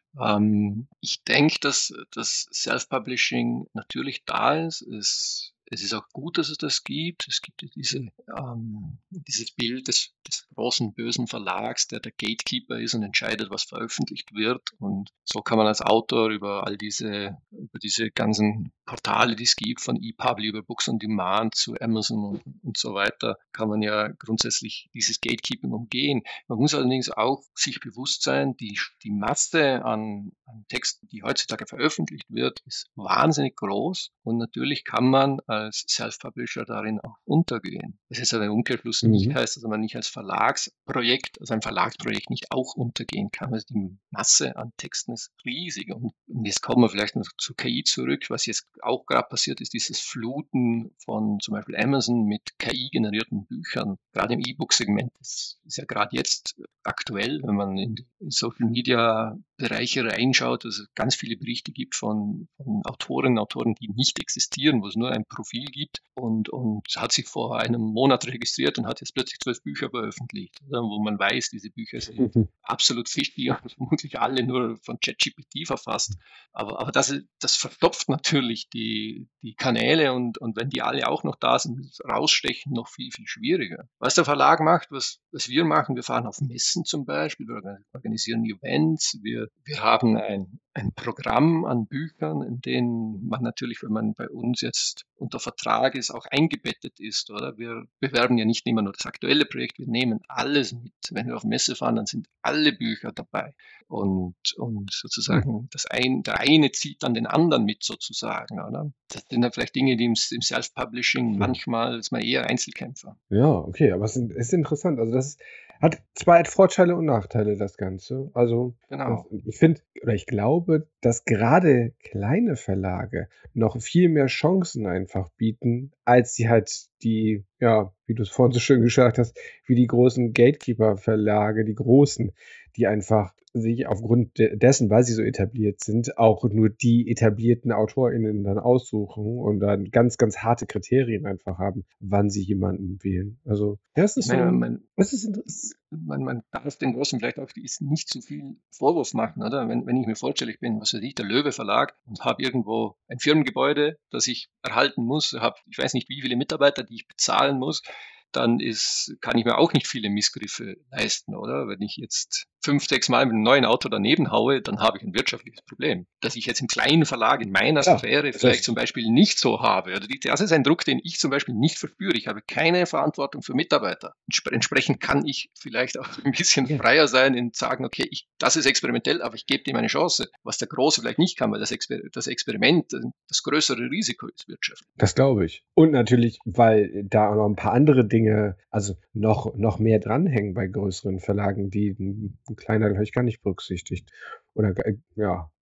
Ähm, ich denke, dass das Self-Publishing natürlich da ist. Es, es ist auch gut, dass es das gibt. Es gibt ja diese, ähm, dieses Bild des, des großen, bösen Verlags, der der Gatekeeper ist und entscheidet, was veröffentlicht wird. Und so kann man als Autor über all diese, über diese ganzen Portale, die es gibt, von ePub über Books on Demand zu Amazon und, und so weiter, kann man ja grundsätzlich dieses Gatekeeping umgehen. Man muss allerdings auch sich bewusst sein, die, die Masse an, an Texten, die heutzutage veröffentlicht wird, ist wahnsinnig groß und natürlich kann man als Self-Publisher darin auch untergehen. Das ist aber im Umkehrschluss mhm. nicht heißt, dass man nicht als Verlagsprojekt, also ein Verlagsprojekt nicht auch untergehen kann. Also die Masse an Texten ist riesig und, und jetzt kommen wir vielleicht noch zu K I zurück, was jetzt auch gerade passiert ist, dieses Fluten von zum Beispiel Amazon mit K I-generierten Büchern, gerade im E-Book-Segment. Das ist ja gerade jetzt aktuell, wenn man in die Social-Media-Bereiche reinschaut, dass es ganz viele Berichte gibt von, von Autorinnen und Autoren, die nicht existieren, wo es nur ein Profil gibt und, und hat sich vor einem Monat registriert und hat jetzt plötzlich zwölf Bücher veröffentlicht, oder? Wo man weiß, diese Bücher sind mhm. absolut fishy und vermutlich alle nur von ChatGPT verfasst. Aber, aber das, das verstopft natürlich die, die Kanäle und, und wenn die alle auch noch da sind, rausstechen, noch viel, viel schwieriger. Was der Verlag macht, was, was wir machen, wir fahren auf Messen zum Beispiel, wir organisieren Events, wir, wir haben ein, ein Programm an Büchern, in denen man natürlich, wenn man bei uns jetzt unter Vertrag ist, auch eingebettet ist, oder? Wir bewerben ja nicht immer nur das aktuelle Projekt, wir nehmen alles mit. Wenn wir auf Messe fahren, dann sind alle Bücher dabei. Und, und sozusagen das ein, der eine zieht dann den anderen mit sozusagen, oder? Das sind dann vielleicht Dinge, die im, im Self-Publishing manchmal ist man eher Einzelkämpfer. Ja, okay, aber es ist interessant. Also das hat zwei Vorteile und Nachteile, das Ganze. Also genau. Ich finde, oder ich glaube, dass gerade kleine Verlage noch viel mehr Chancen einfach bieten, als sie halt die, ja, wie du es vorhin so schön gesagt hast, wie die großen Gatekeeper-Verlage, die großen, die einfach sich aufgrund dessen, weil sie so etabliert sind, auch nur die etablierten AutorInnen dann aussuchen und dann ganz, ganz harte Kriterien einfach haben, wann sie jemanden wählen. Also, ja, es ist, meine, so, man, es ist interessant. Man, man darf den Großen vielleicht auch nicht zu viel Vorwurf machen, oder? Wenn, wenn ich mir vorstelle, ich bin, was weiß ich, der Löwe Verlag und habe irgendwo ein Firmengebäude, das ich erhalten muss, habe, ich weiß nicht, wie viele Mitarbeiter, die ich bezahlen muss, dann ist, kann ich mir auch nicht viele Missgriffe leisten, oder? Wenn ich jetzt fünf, sechs Mal mit einem neuen Auto daneben haue, dann habe ich ein wirtschaftliches Problem. Dass ich jetzt im kleinen Verlag in meiner ja, Sphäre vielleicht zum Beispiel nicht so habe. Oder das ist ein Druck, den ich zum Beispiel nicht verspüre. Ich habe keine Verantwortung für Mitarbeiter. Entsprechend kann ich vielleicht auch ein bisschen ja. freier sein und sagen, okay, ich, das ist experimentell, aber ich gebe dem eine Chance. Was der Große vielleicht nicht kann, weil das, Exper das Experiment das größere Risiko ist wirtschaftlich. Das glaube ich. Und natürlich, weil da auch noch ein paar andere Dinge, also noch, noch mehr dranhängen bei größeren Verlagen, die ein kleiner, glaube ich, gar nicht berücksichtigt. Oder, ja,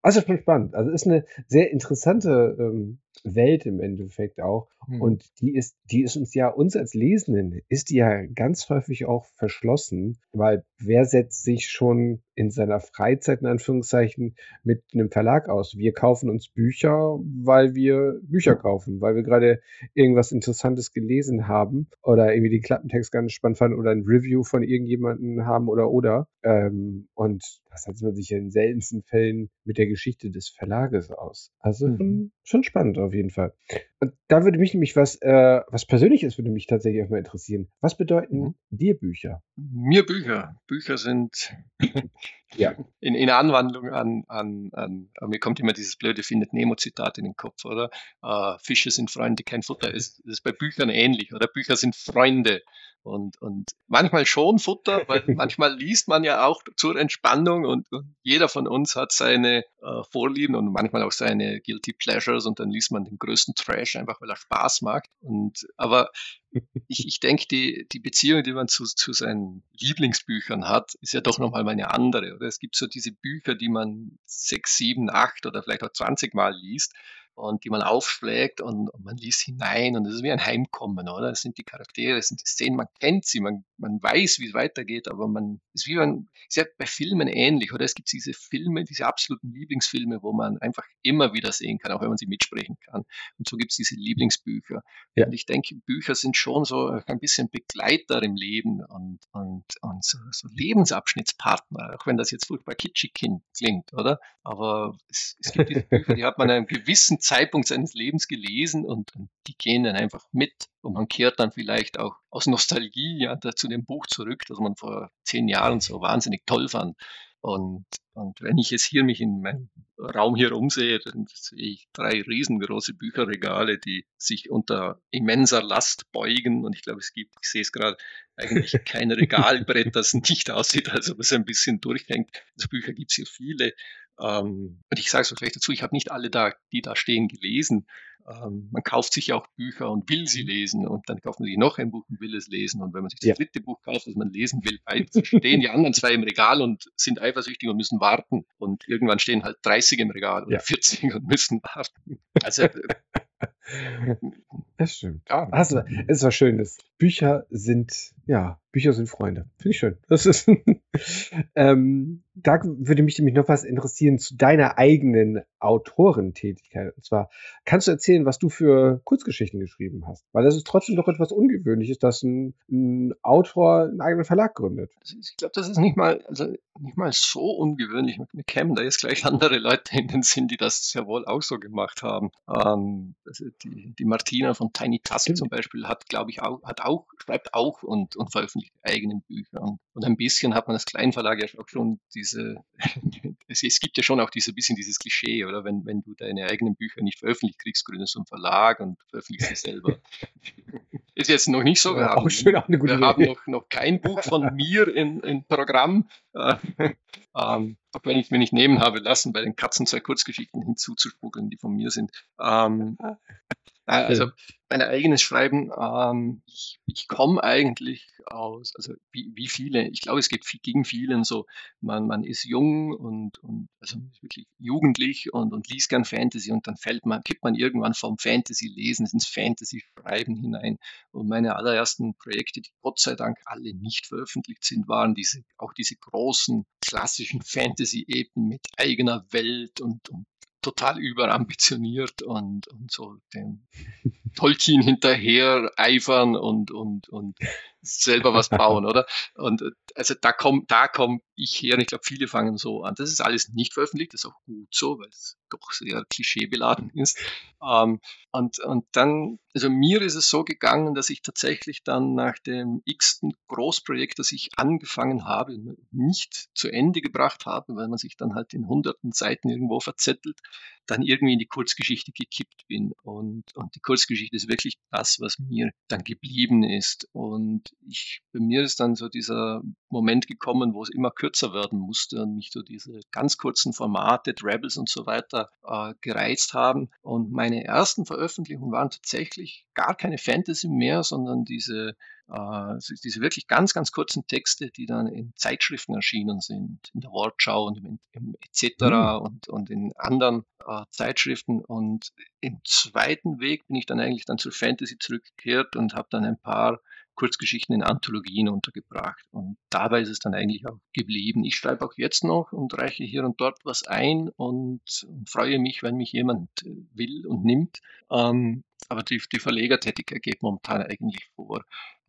Also schon spannend. Also ist eine sehr interessante ähm, Welt im Endeffekt auch. Hm. Und die ist, die ist uns ja, uns als Lesenden, ist die ja ganz häufig auch verschlossen, weil wer setzt sich schon in seiner Freizeit, in Anführungszeichen, mit einem Verlag aus? Wir kaufen uns Bücher, weil wir Bücher kaufen, weil wir gerade irgendwas Interessantes gelesen haben oder irgendwie den Klappentext ganz spannend fanden oder ein Review von irgendjemandem haben oder oder. Ähm, und das setzt man sich ja in seltensten Fällen mit der Geschichte des Verlages aus. Also Mhm. schon, schon spannend auf jeden Fall. Und da würde mich nämlich was, äh, was Persönliches würde mich tatsächlich auch mal interessieren. Was bedeuten Mhm. dir Bücher? Mir Bücher. Bücher sind Ja. in, in Anwandlung an, an, an, an, mir kommt immer dieses blöde Findet Nemo-Zitat in den Kopf, oder? Äh, Fische sind Freunde, die kein Futter ist. Das ist bei Büchern ähnlich, oder? Bücher sind Freunde. Und, und manchmal schon Futter, weil manchmal liest man ja auch zur Entspannung und, und jeder von uns hat seine äh, Vorlieben und manchmal auch seine Guilty Pleasures und dann liest man den größten Trash einfach, weil er Spaß mag. Und, aber ich, ich denke, die, die Beziehung, die man zu, zu seinen Lieblingsbüchern hat, ist ja doch nochmal eine andere. Oder es gibt so diese Bücher, die man sechs, sieben, acht oder vielleicht auch zwanzig Mal liest und die man aufschlägt und, und man liest hinein und es ist wie ein Heimkommen, oder? Es sind die Charaktere, es sind die Szenen, man kennt sie, man, man weiß, wie es weitergeht, aber man ist wie man, ist ja bei Filmen ähnlich, oder? Es gibt diese Filme, diese absoluten Lieblingsfilme, wo man einfach immer wieder sehen kann, auch wenn man sie mitsprechen kann. Und so gibt es diese Lieblingsbücher. Ja. Und ich denke, Bücher sind schon so ein bisschen Begleiter im Leben und, und, und so, so Lebensabschnittspartner, auch wenn das jetzt furchtbar kitschig klingt, oder? Aber es, es gibt diese Bücher, die hat man an einem gewissen Zeitpunkt seines Lebens gelesen und, und die gehen dann einfach mit und man kehrt dann vielleicht auch aus Nostalgie ja, da zu dem Buch zurück, das man vor zehn Jahren so wahnsinnig toll fand. Und, und wenn ich jetzt hier mich in meinem Raum hier umsehe, dann sehe ich drei riesengroße Bücherregale, die sich unter immenser Last beugen. Und ich glaube, es gibt, ich sehe es gerade, eigentlich kein Regalbrett, das nicht aussieht, als ob es ein bisschen durchhängt. Also Bücher gibt es hier viele. Ähm, und ich sage es vielleicht dazu, ich habe nicht alle da, die da stehen, gelesen. Ähm, man kauft sich auch Bücher und will sie lesen und dann kauft man sich noch ein Buch und will es lesen. Und wenn man sich das Ja. dritte Buch kauft, das man lesen will, stehen die anderen zwei im Regal und sind eifersüchtig und müssen warten. Und irgendwann stehen halt dreißig im Regal oder Ja. vierzig und müssen warten. Also, Das stimmt. ja. Also, es war schön. Das Bücher sind, ja, Bücher sind Freunde. Finde ich schön. Das ist, ähm, da würde mich nämlich noch was interessieren zu deiner eigenen Autorentätigkeit. Und zwar, kannst du erzählen, was du für Kurzgeschichten geschrieben hast? Weil das ist trotzdem doch etwas Ungewöhnliches, dass ein, ein Autor einen eigenen Verlag gründet. Also ich glaube, das ist nicht mal, also nicht mal so ungewöhnlich. Mir kämen da jetzt gleich andere Leute in den Sinn, die das sehr wohl auch so gemacht haben. Ähm, also die, die Martina von Tiny Tusk Stimmt. zum Beispiel hat, glaube ich, auch, hat auch, schreibt auch und, und veröffentlicht eigene Bücher. Und, und ein bisschen hat man als Kleinverlag ja auch schon diese, es, es gibt ja schon auch diese bisschen dieses Klischee, oder? Wenn, wenn du deine eigenen Bücher nicht veröffentlicht kriegst, gründest du einen Verlag und veröffentlichst sie selber. Ist jetzt noch nicht so. Wir Ja, haben, auch schön, auch eine gute wir Idee. haben noch, noch kein Buch von mir in, in Programm. Äh, ähm, auch wenn ich es mir nicht nehmen habe lassen, bei den Katzen zwei Kurzgeschichten hinzuzuspugeln, die von mir sind. Ähm, äh, also mein eigenes Schreiben, ähm, ich, ich komme eigentlich aus, also wie, wie viele, ich glaube, es geht viel, gegen vielen so, man, man ist jung und, und also wirklich jugendlich und, und liest gern Fantasy und dann fällt man, kippt man irgendwann vom Fantasy-Lesen ins Fantasy-Schreiben hinein. Und meine allerersten Projekte, die Gott sei Dank alle nicht veröffentlicht sind, waren diese, auch diese großen klassischen Fantasy-Epen mit eigener Welt und, und total überambitioniert und, und so dem Tolkien hinterher eifern und, und, und selber was bauen, oder? Und also da komm, da komm ich her und ich glaube, viele fangen so an. Das ist alles nicht veröffentlicht, das ist auch gut so, weil es doch sehr klischeebeladen ist. Ähm, und, und dann, also mir ist es so gegangen, dass ich tatsächlich dann nach dem x-ten Großprojekt, das ich angefangen habe, nicht zu Ende gebracht habe, weil man sich dann halt in hunderten Seiten irgendwo verzettelt, dann irgendwie in die Kurzgeschichte gekippt bin. Und, und die Kurzgeschichte ist wirklich das, was mir dann geblieben ist. Und ich, bei mir ist dann so dieser Moment gekommen, wo es immer kürzer werden musste und mich so diese ganz kurzen Formate, Rebels und so weiter, äh, gereizt haben. Und meine ersten Veröffentlichungen waren tatsächlich gar keine Fantasy mehr, sondern diese Äh, diese wirklich ganz, ganz kurzen Texte, die dann in Zeitschriften erschienen sind, in der Wortschau und im, im et cetera mhm. und, und in anderen äh, Zeitschriften. Und im zweiten Weg bin ich dann eigentlich dann zur Fantasy zurückgekehrt und habe dann ein paar Kurzgeschichten in Anthologien untergebracht. Und dabei ist es dann eigentlich auch geblieben. Ich schreibe auch jetzt noch und reiche hier und dort was ein und, und freue mich, wenn mich jemand will und nimmt. Ähm, aber die, die Verlegertätigkeit geht momentan eigentlich vor.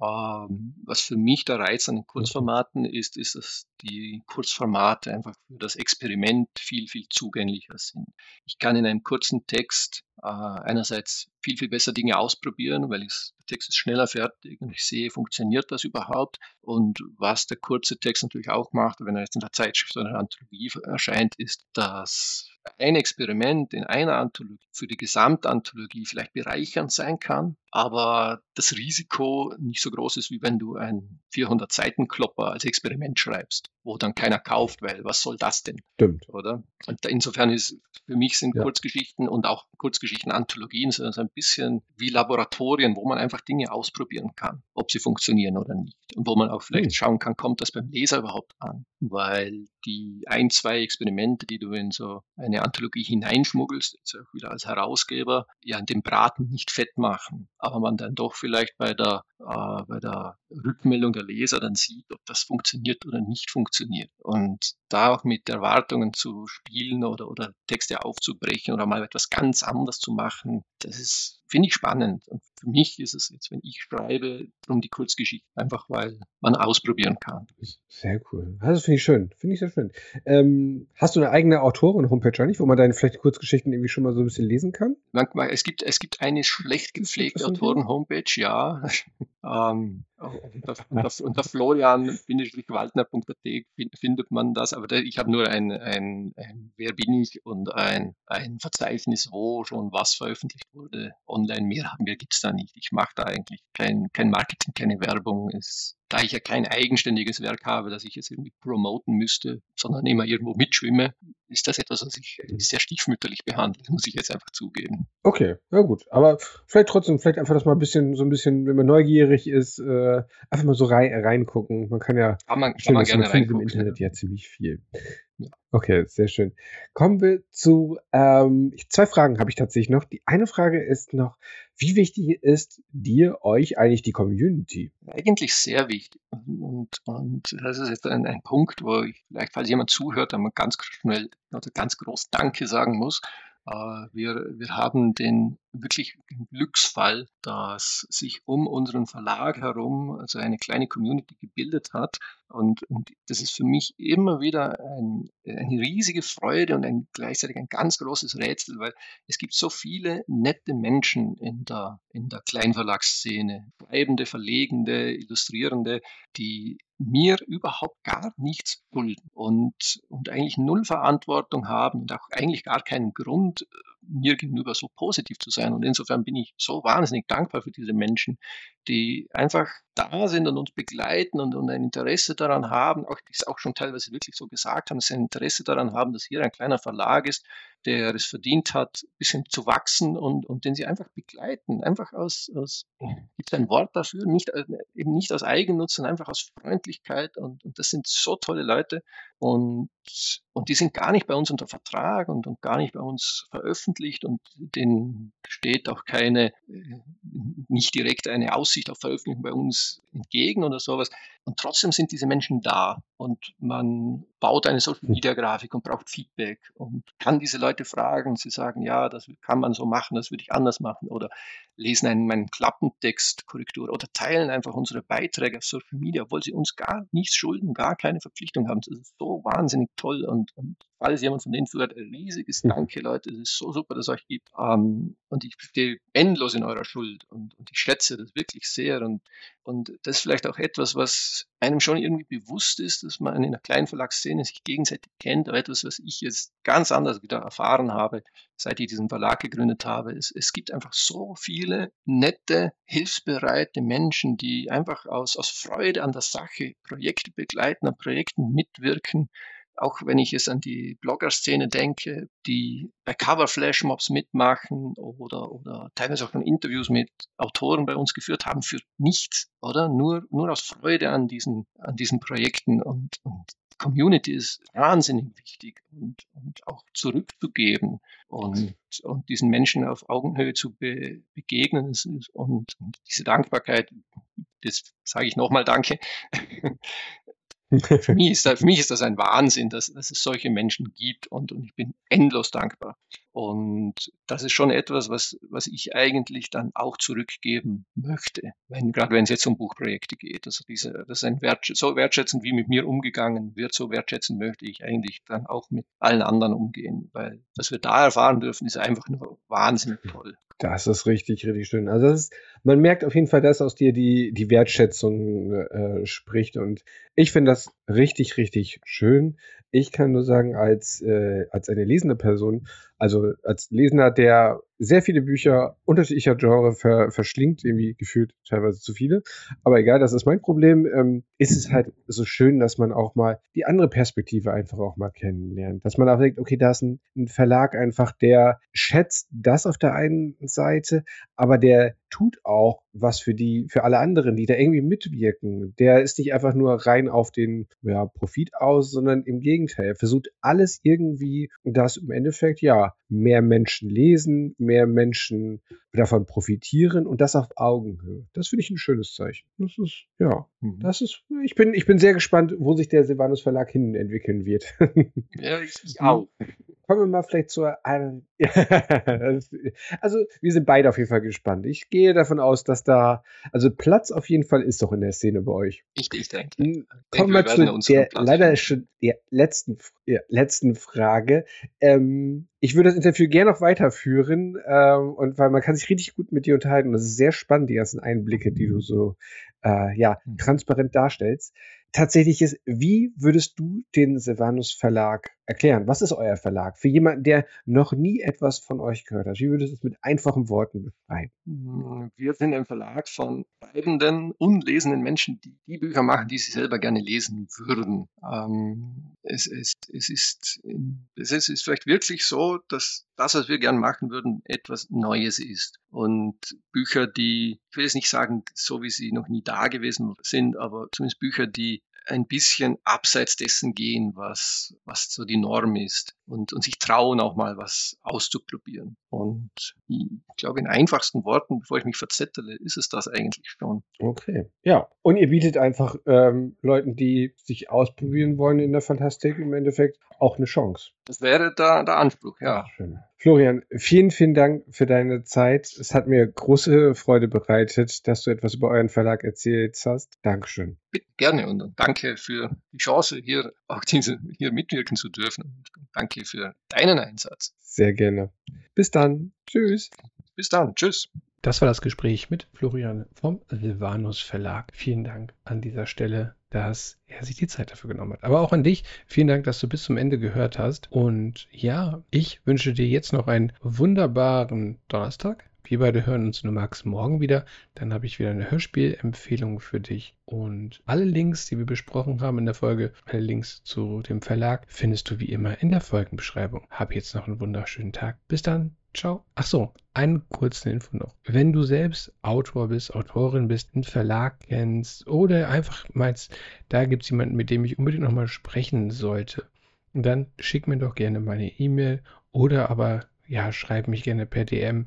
Ähm, was für mich der Reiz an den Kurzformaten ist, ist, dass die Kurzformate einfach für das Experiment viel, viel zugänglicher sind. Ich kann in einem kurzen Text äh, einerseits viel, viel besser Dinge ausprobieren, weil ich, der Text ist schneller fertig und ich sehe, funktioniert das überhaupt? Und was der kurze Text natürlich auch macht, wenn er jetzt in der Zeitschrift oder in der Anthologie erscheint, ist, dass ein Experiment in einer Anthologie für die Gesamtanthologie vielleicht bereichernd sein kann, aber das Risiko nicht so groß ist, wie wenn du einen vierhundert-Seiten-Klopper als Experiment schreibst, wo dann keiner kauft, weil was soll das denn? Stimmt. Oder? Und insofern ist, für mich sind ja. Kurzgeschichten und auch Kurzgeschichten-Anthologien so ein bisschen wie Laboratorien, wo man einfach Dinge ausprobieren kann, ob sie funktionieren oder nicht. Und wo man auch vielleicht hm. schauen kann, kommt das beim Leser überhaupt an? Weil die ein, zwei Experimente, die du in so eine Anthologie hineinschmuggelst, jetzt auch wieder als Herausgeber, ja den Braten nicht fett machen, aber man dann doch vielleicht bei der, äh, bei der Rückmeldung der Leser dann sieht, ob das funktioniert oder nicht funktioniert. Und da auch mit Erwartungen zu spielen oder, oder Texte aufzubrechen oder mal etwas ganz anderes zu machen, das ist, finde ich, spannend. Und für mich ist es jetzt, wenn ich schreibe, um die Kurzgeschichte, einfach weil man ausprobieren kann. Sehr cool. Also finde ich schön. Finde ich sehr schön. Ähm, hast du eine eigene Autoren-Homepage eigentlich, wo man deine vielleicht Kurzgeschichten irgendwie schon mal so ein bisschen lesen kann? Manchmal, es gibt, es gibt eine schlecht gepflegte Autoren-Homepage, ja. ähm, unter, unter, unter florian-waldner punkt a t findet man das, aber da, ich habe nur ein, ein, ein Wer bin ich und ein, ein Verzeichnis, wo schon was veröffentlicht wurde online. Mehr haben wir, gibt's da nicht. Ich mache da eigentlich kein, kein Marketing, keine Werbung. Es, da ich ja kein eigenständiges Werk habe, das ich jetzt irgendwie promoten müsste, sondern immer irgendwo mitschwimme, ist das etwas, was ich sehr stiefmütterlich behandle. Das muss ich jetzt einfach zugeben. Okay, ja gut. Aber vielleicht trotzdem, vielleicht einfach das mal ein bisschen, so ein bisschen, wenn man neugierig ist, äh, einfach mal so rein, reingucken. Man kann ja, kann man, kann man gerne reingucken. Im Internet ja ziemlich viel. Ja. Okay, sehr schön. Kommen wir zu, ähm, zwei Fragen habe ich tatsächlich noch. Die eine Frage ist noch, wie wichtig ist dir, euch eigentlich die Community? Eigentlich sehr wichtig. Und, und das ist jetzt ein, ein Punkt, wo ich vielleicht, falls jemand zuhört, dann mal ganz schnell oder ganz groß Danke sagen muss. Uh, wir, wir haben den wirklich Glücksfall, dass sich um unseren Verlag herum also eine kleine Community gebildet hat. Und, und das ist für mich immer wieder ein, eine riesige Freude und ein, gleichzeitig ein ganz großes Rätsel, weil es gibt so viele nette Menschen in der, in der Kleinverlagsszene, Schreibende, Verlegende, Illustrierende, die mir überhaupt gar nichts schulden und, und eigentlich null Verantwortung haben und auch eigentlich gar keinen Grund, mir gegenüber so positiv zu sein. Und insofern bin ich so wahnsinnig dankbar für diese Menschen, die einfach da sind und uns begleiten und, und ein Interesse daran haben, auch die es auch schon teilweise wirklich so gesagt haben, dass sie ein Interesse daran haben, dass hier ein kleiner Verlag ist, der es verdient hat, ein bisschen zu wachsen und, und den sie einfach begleiten. Einfach aus, aus gibt es ein Wort dafür, nicht, eben nicht aus Eigennutz, sondern einfach aus Freundlichkeit. Und, und das sind so tolle Leute. Und, und die sind gar nicht bei uns unter Vertrag und, und gar nicht bei uns veröffentlicht. Und denen steht auch keine, nicht direkt eine Aussicht auf Veröffentlichung bei uns entgegen oder sowas. Und trotzdem sind diese Menschen da. Und man baut eine Social-Media-Grafik und braucht Feedback und kann diese Leute fragen. Sie sagen, ja, das kann man so machen, das würde ich anders machen. Oder lesen einen, meinen Klappentext, Korrektur oder teilen einfach unsere Beiträge auf Social Media, obwohl sie uns gar nichts schulden, gar keine Verpflichtung haben. Das ist so wahnsinnig toll. Und, und falls jemand von denen zuhört, ein riesiges Danke, Leute. Es ist so super, dass es euch gibt. Um, und ich stehe endlos in eurer Schuld. Und, und ich schätze das wirklich sehr. Und, und das ist vielleicht auch etwas, was einem schon irgendwie bewusst ist, dass man in einer kleinen Verlagsszene sich gegenseitig kennt, aber etwas, was ich jetzt ganz anders wieder erfahren habe, seit ich diesen Verlag gegründet habe. Es, es gibt einfach so viele nette, hilfsbereite Menschen, die einfach aus, aus Freude an der Sache Projekte begleiten, an Projekten mitwirken, auch wenn ich es an die Blogger-Szene denke, die bei Cover-Flashmobs mitmachen oder, oder teilweise auch schon Interviews mit Autoren bei uns geführt haben, für nichts, oder? Nur, nur aus Freude an diesen, an diesen Projekten und, und Community ist wahnsinnig wichtig und, und auch zurückzugeben und, und diesen Menschen auf Augenhöhe zu be, begegnen ist, und, und diese Dankbarkeit, das sage ich nochmal Danke. Für mich ist das, für mich ist das ein Wahnsinn, dass, dass es solche Menschen gibt und, und ich bin endlos dankbar. Und das ist schon etwas, was, was ich eigentlich dann auch zurückgeben möchte, wenn, gerade wenn es jetzt um Buchprojekte geht. Also diese, das ist ein Wert, so wertschätzend, wie mit mir umgegangen wird, so wertschätzend möchte ich eigentlich dann auch mit allen anderen umgehen, weil was wir da erfahren dürfen, ist einfach nur wahnsinnig toll. Das ist richtig, richtig schön. Also das ist, man merkt auf jeden Fall, dass aus dir die, die Wertschätzung äh, spricht und ich finde das richtig, richtig schön. Ich kann nur sagen, als, äh, als eine lesende Person, also als Lesender, der sehr viele Bücher unterschiedlicher Genre ver, verschlingt, irgendwie gefühlt teilweise zu viele, aber egal, das ist mein Problem, ähm, ist es halt so schön, dass man auch mal die andere Perspektive einfach auch mal kennenlernt. Dass man auch denkt, okay, da ist ein, ein Verlag einfach, der schätzt das auf der einen Seite, aber der tut auch was für die, für alle anderen, die da irgendwie mitwirken. Der ist nicht einfach nur rein auf den ja, Profit aus, sondern im Gegenteil. Er versucht alles irgendwie, dass im Endeffekt ja mehr Menschen lesen, mehr Menschen davon profitieren und das auf Augenhöhe. Das finde ich ein schönes Zeichen. Das ist, ja, mhm. das ist, ich bin, ich bin sehr gespannt, wo sich der Silvanus Verlag hin entwickeln wird. Ja, ich, ich auch. Kommen wir mal vielleicht zur einen. Also, wir sind beide auf jeden Fall gespannt. Ich gehe davon aus, dass da, also Platz auf jeden Fall ist doch in der Szene bei euch. Ich, ich denke. Kommen wir zu der leider schon der letzten, ja, letzten Frage. Ähm, ich würde das Interview gerne noch weiterführen, ähm, und weil man kann sich richtig gut mit dir unterhalten. Das ist sehr spannend, die ganzen Einblicke, die du so äh, ja, transparent darstellst. Tatsächlich ist, wie würdest du den Silvanus Verlag erklären? Was ist euer Verlag? Für jemanden, der noch nie etwas von euch gehört hat, wie würdest du es mit einfachen Worten beschreiben? Wir sind ein Verlag von schreibenden, unlesenden Menschen, die die Bücher machen, die sie selber gerne lesen würden. Ähm, es, es, es, ist, es ist, ist vielleicht wirklich so, dass das, was wir gerne machen würden, etwas Neues ist. Und Bücher, die, ich will jetzt nicht sagen, so wie sie noch nie da gewesen sind, aber zumindest Bücher, die ein bisschen abseits dessen gehen, was, was so die Norm ist und, und sich trauen, auch mal was auszuprobieren. Und ich glaube, in einfachsten Worten, bevor ich mich verzettele, ist es das eigentlich schon. Okay, ja. Und ihr bietet einfach ähm, Leuten, die sich ausprobieren wollen in der Fantastik, im Endeffekt auch eine Chance. Das wäre der, der Anspruch, ja. Schön. Florian, vielen, vielen Dank für deine Zeit. Es hat mir große Freude bereitet, dass du etwas über euren Verlag erzählt hast. Dankeschön. Bitte, gerne und danke für die Chance, hier auch diese, hier mitwirken zu dürfen. Und danke für deinen Einsatz. Sehr gerne. Bis dann. Tschüss. Bis dann. Tschüss. Das war das Gespräch mit Florian vom Silvanus Verlag. Vielen Dank an dieser Stelle, dass er sich die Zeit dafür genommen hat. Aber auch an dich, vielen Dank, dass du bis zum Ende gehört hast. Und ja, ich wünsche dir jetzt noch einen wunderbaren Donnerstag. Wir beide hören uns, wenn du magst, morgen wieder. Dann habe ich wieder eine Hörspielempfehlung für dich. Und alle Links, die wir besprochen haben in der Folge, alle Links zu dem Verlag, findest du wie immer in der Folgenbeschreibung. Hab jetzt noch einen wunderschönen Tag. Bis dann. Ciao. Ach so, einen kurzen Info noch. Wenn du selbst Autor bist, Autorin bist, einen Verlag kennst oder einfach meinst, da gibt es jemanden, mit dem ich unbedingt nochmal sprechen sollte, dann schick mir doch gerne meine E-Mail oder aber ja, schreib mich gerne per D M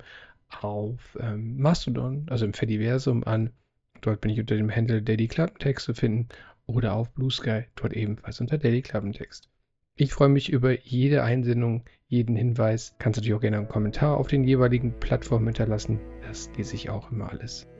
auf ähm, Mastodon, also im Fediversum an. Dort bin ich unter dem Handle Daily Klappentext zu finden oder auf Blue Sky, dort ebenfalls unter Daily Klappentext. Ich freue mich über jede Einsendung, jeden Hinweis. Kannst du natürlich auch gerne einen Kommentar auf den jeweiligen Plattformen hinterlassen. Das lese ich auch immer alles.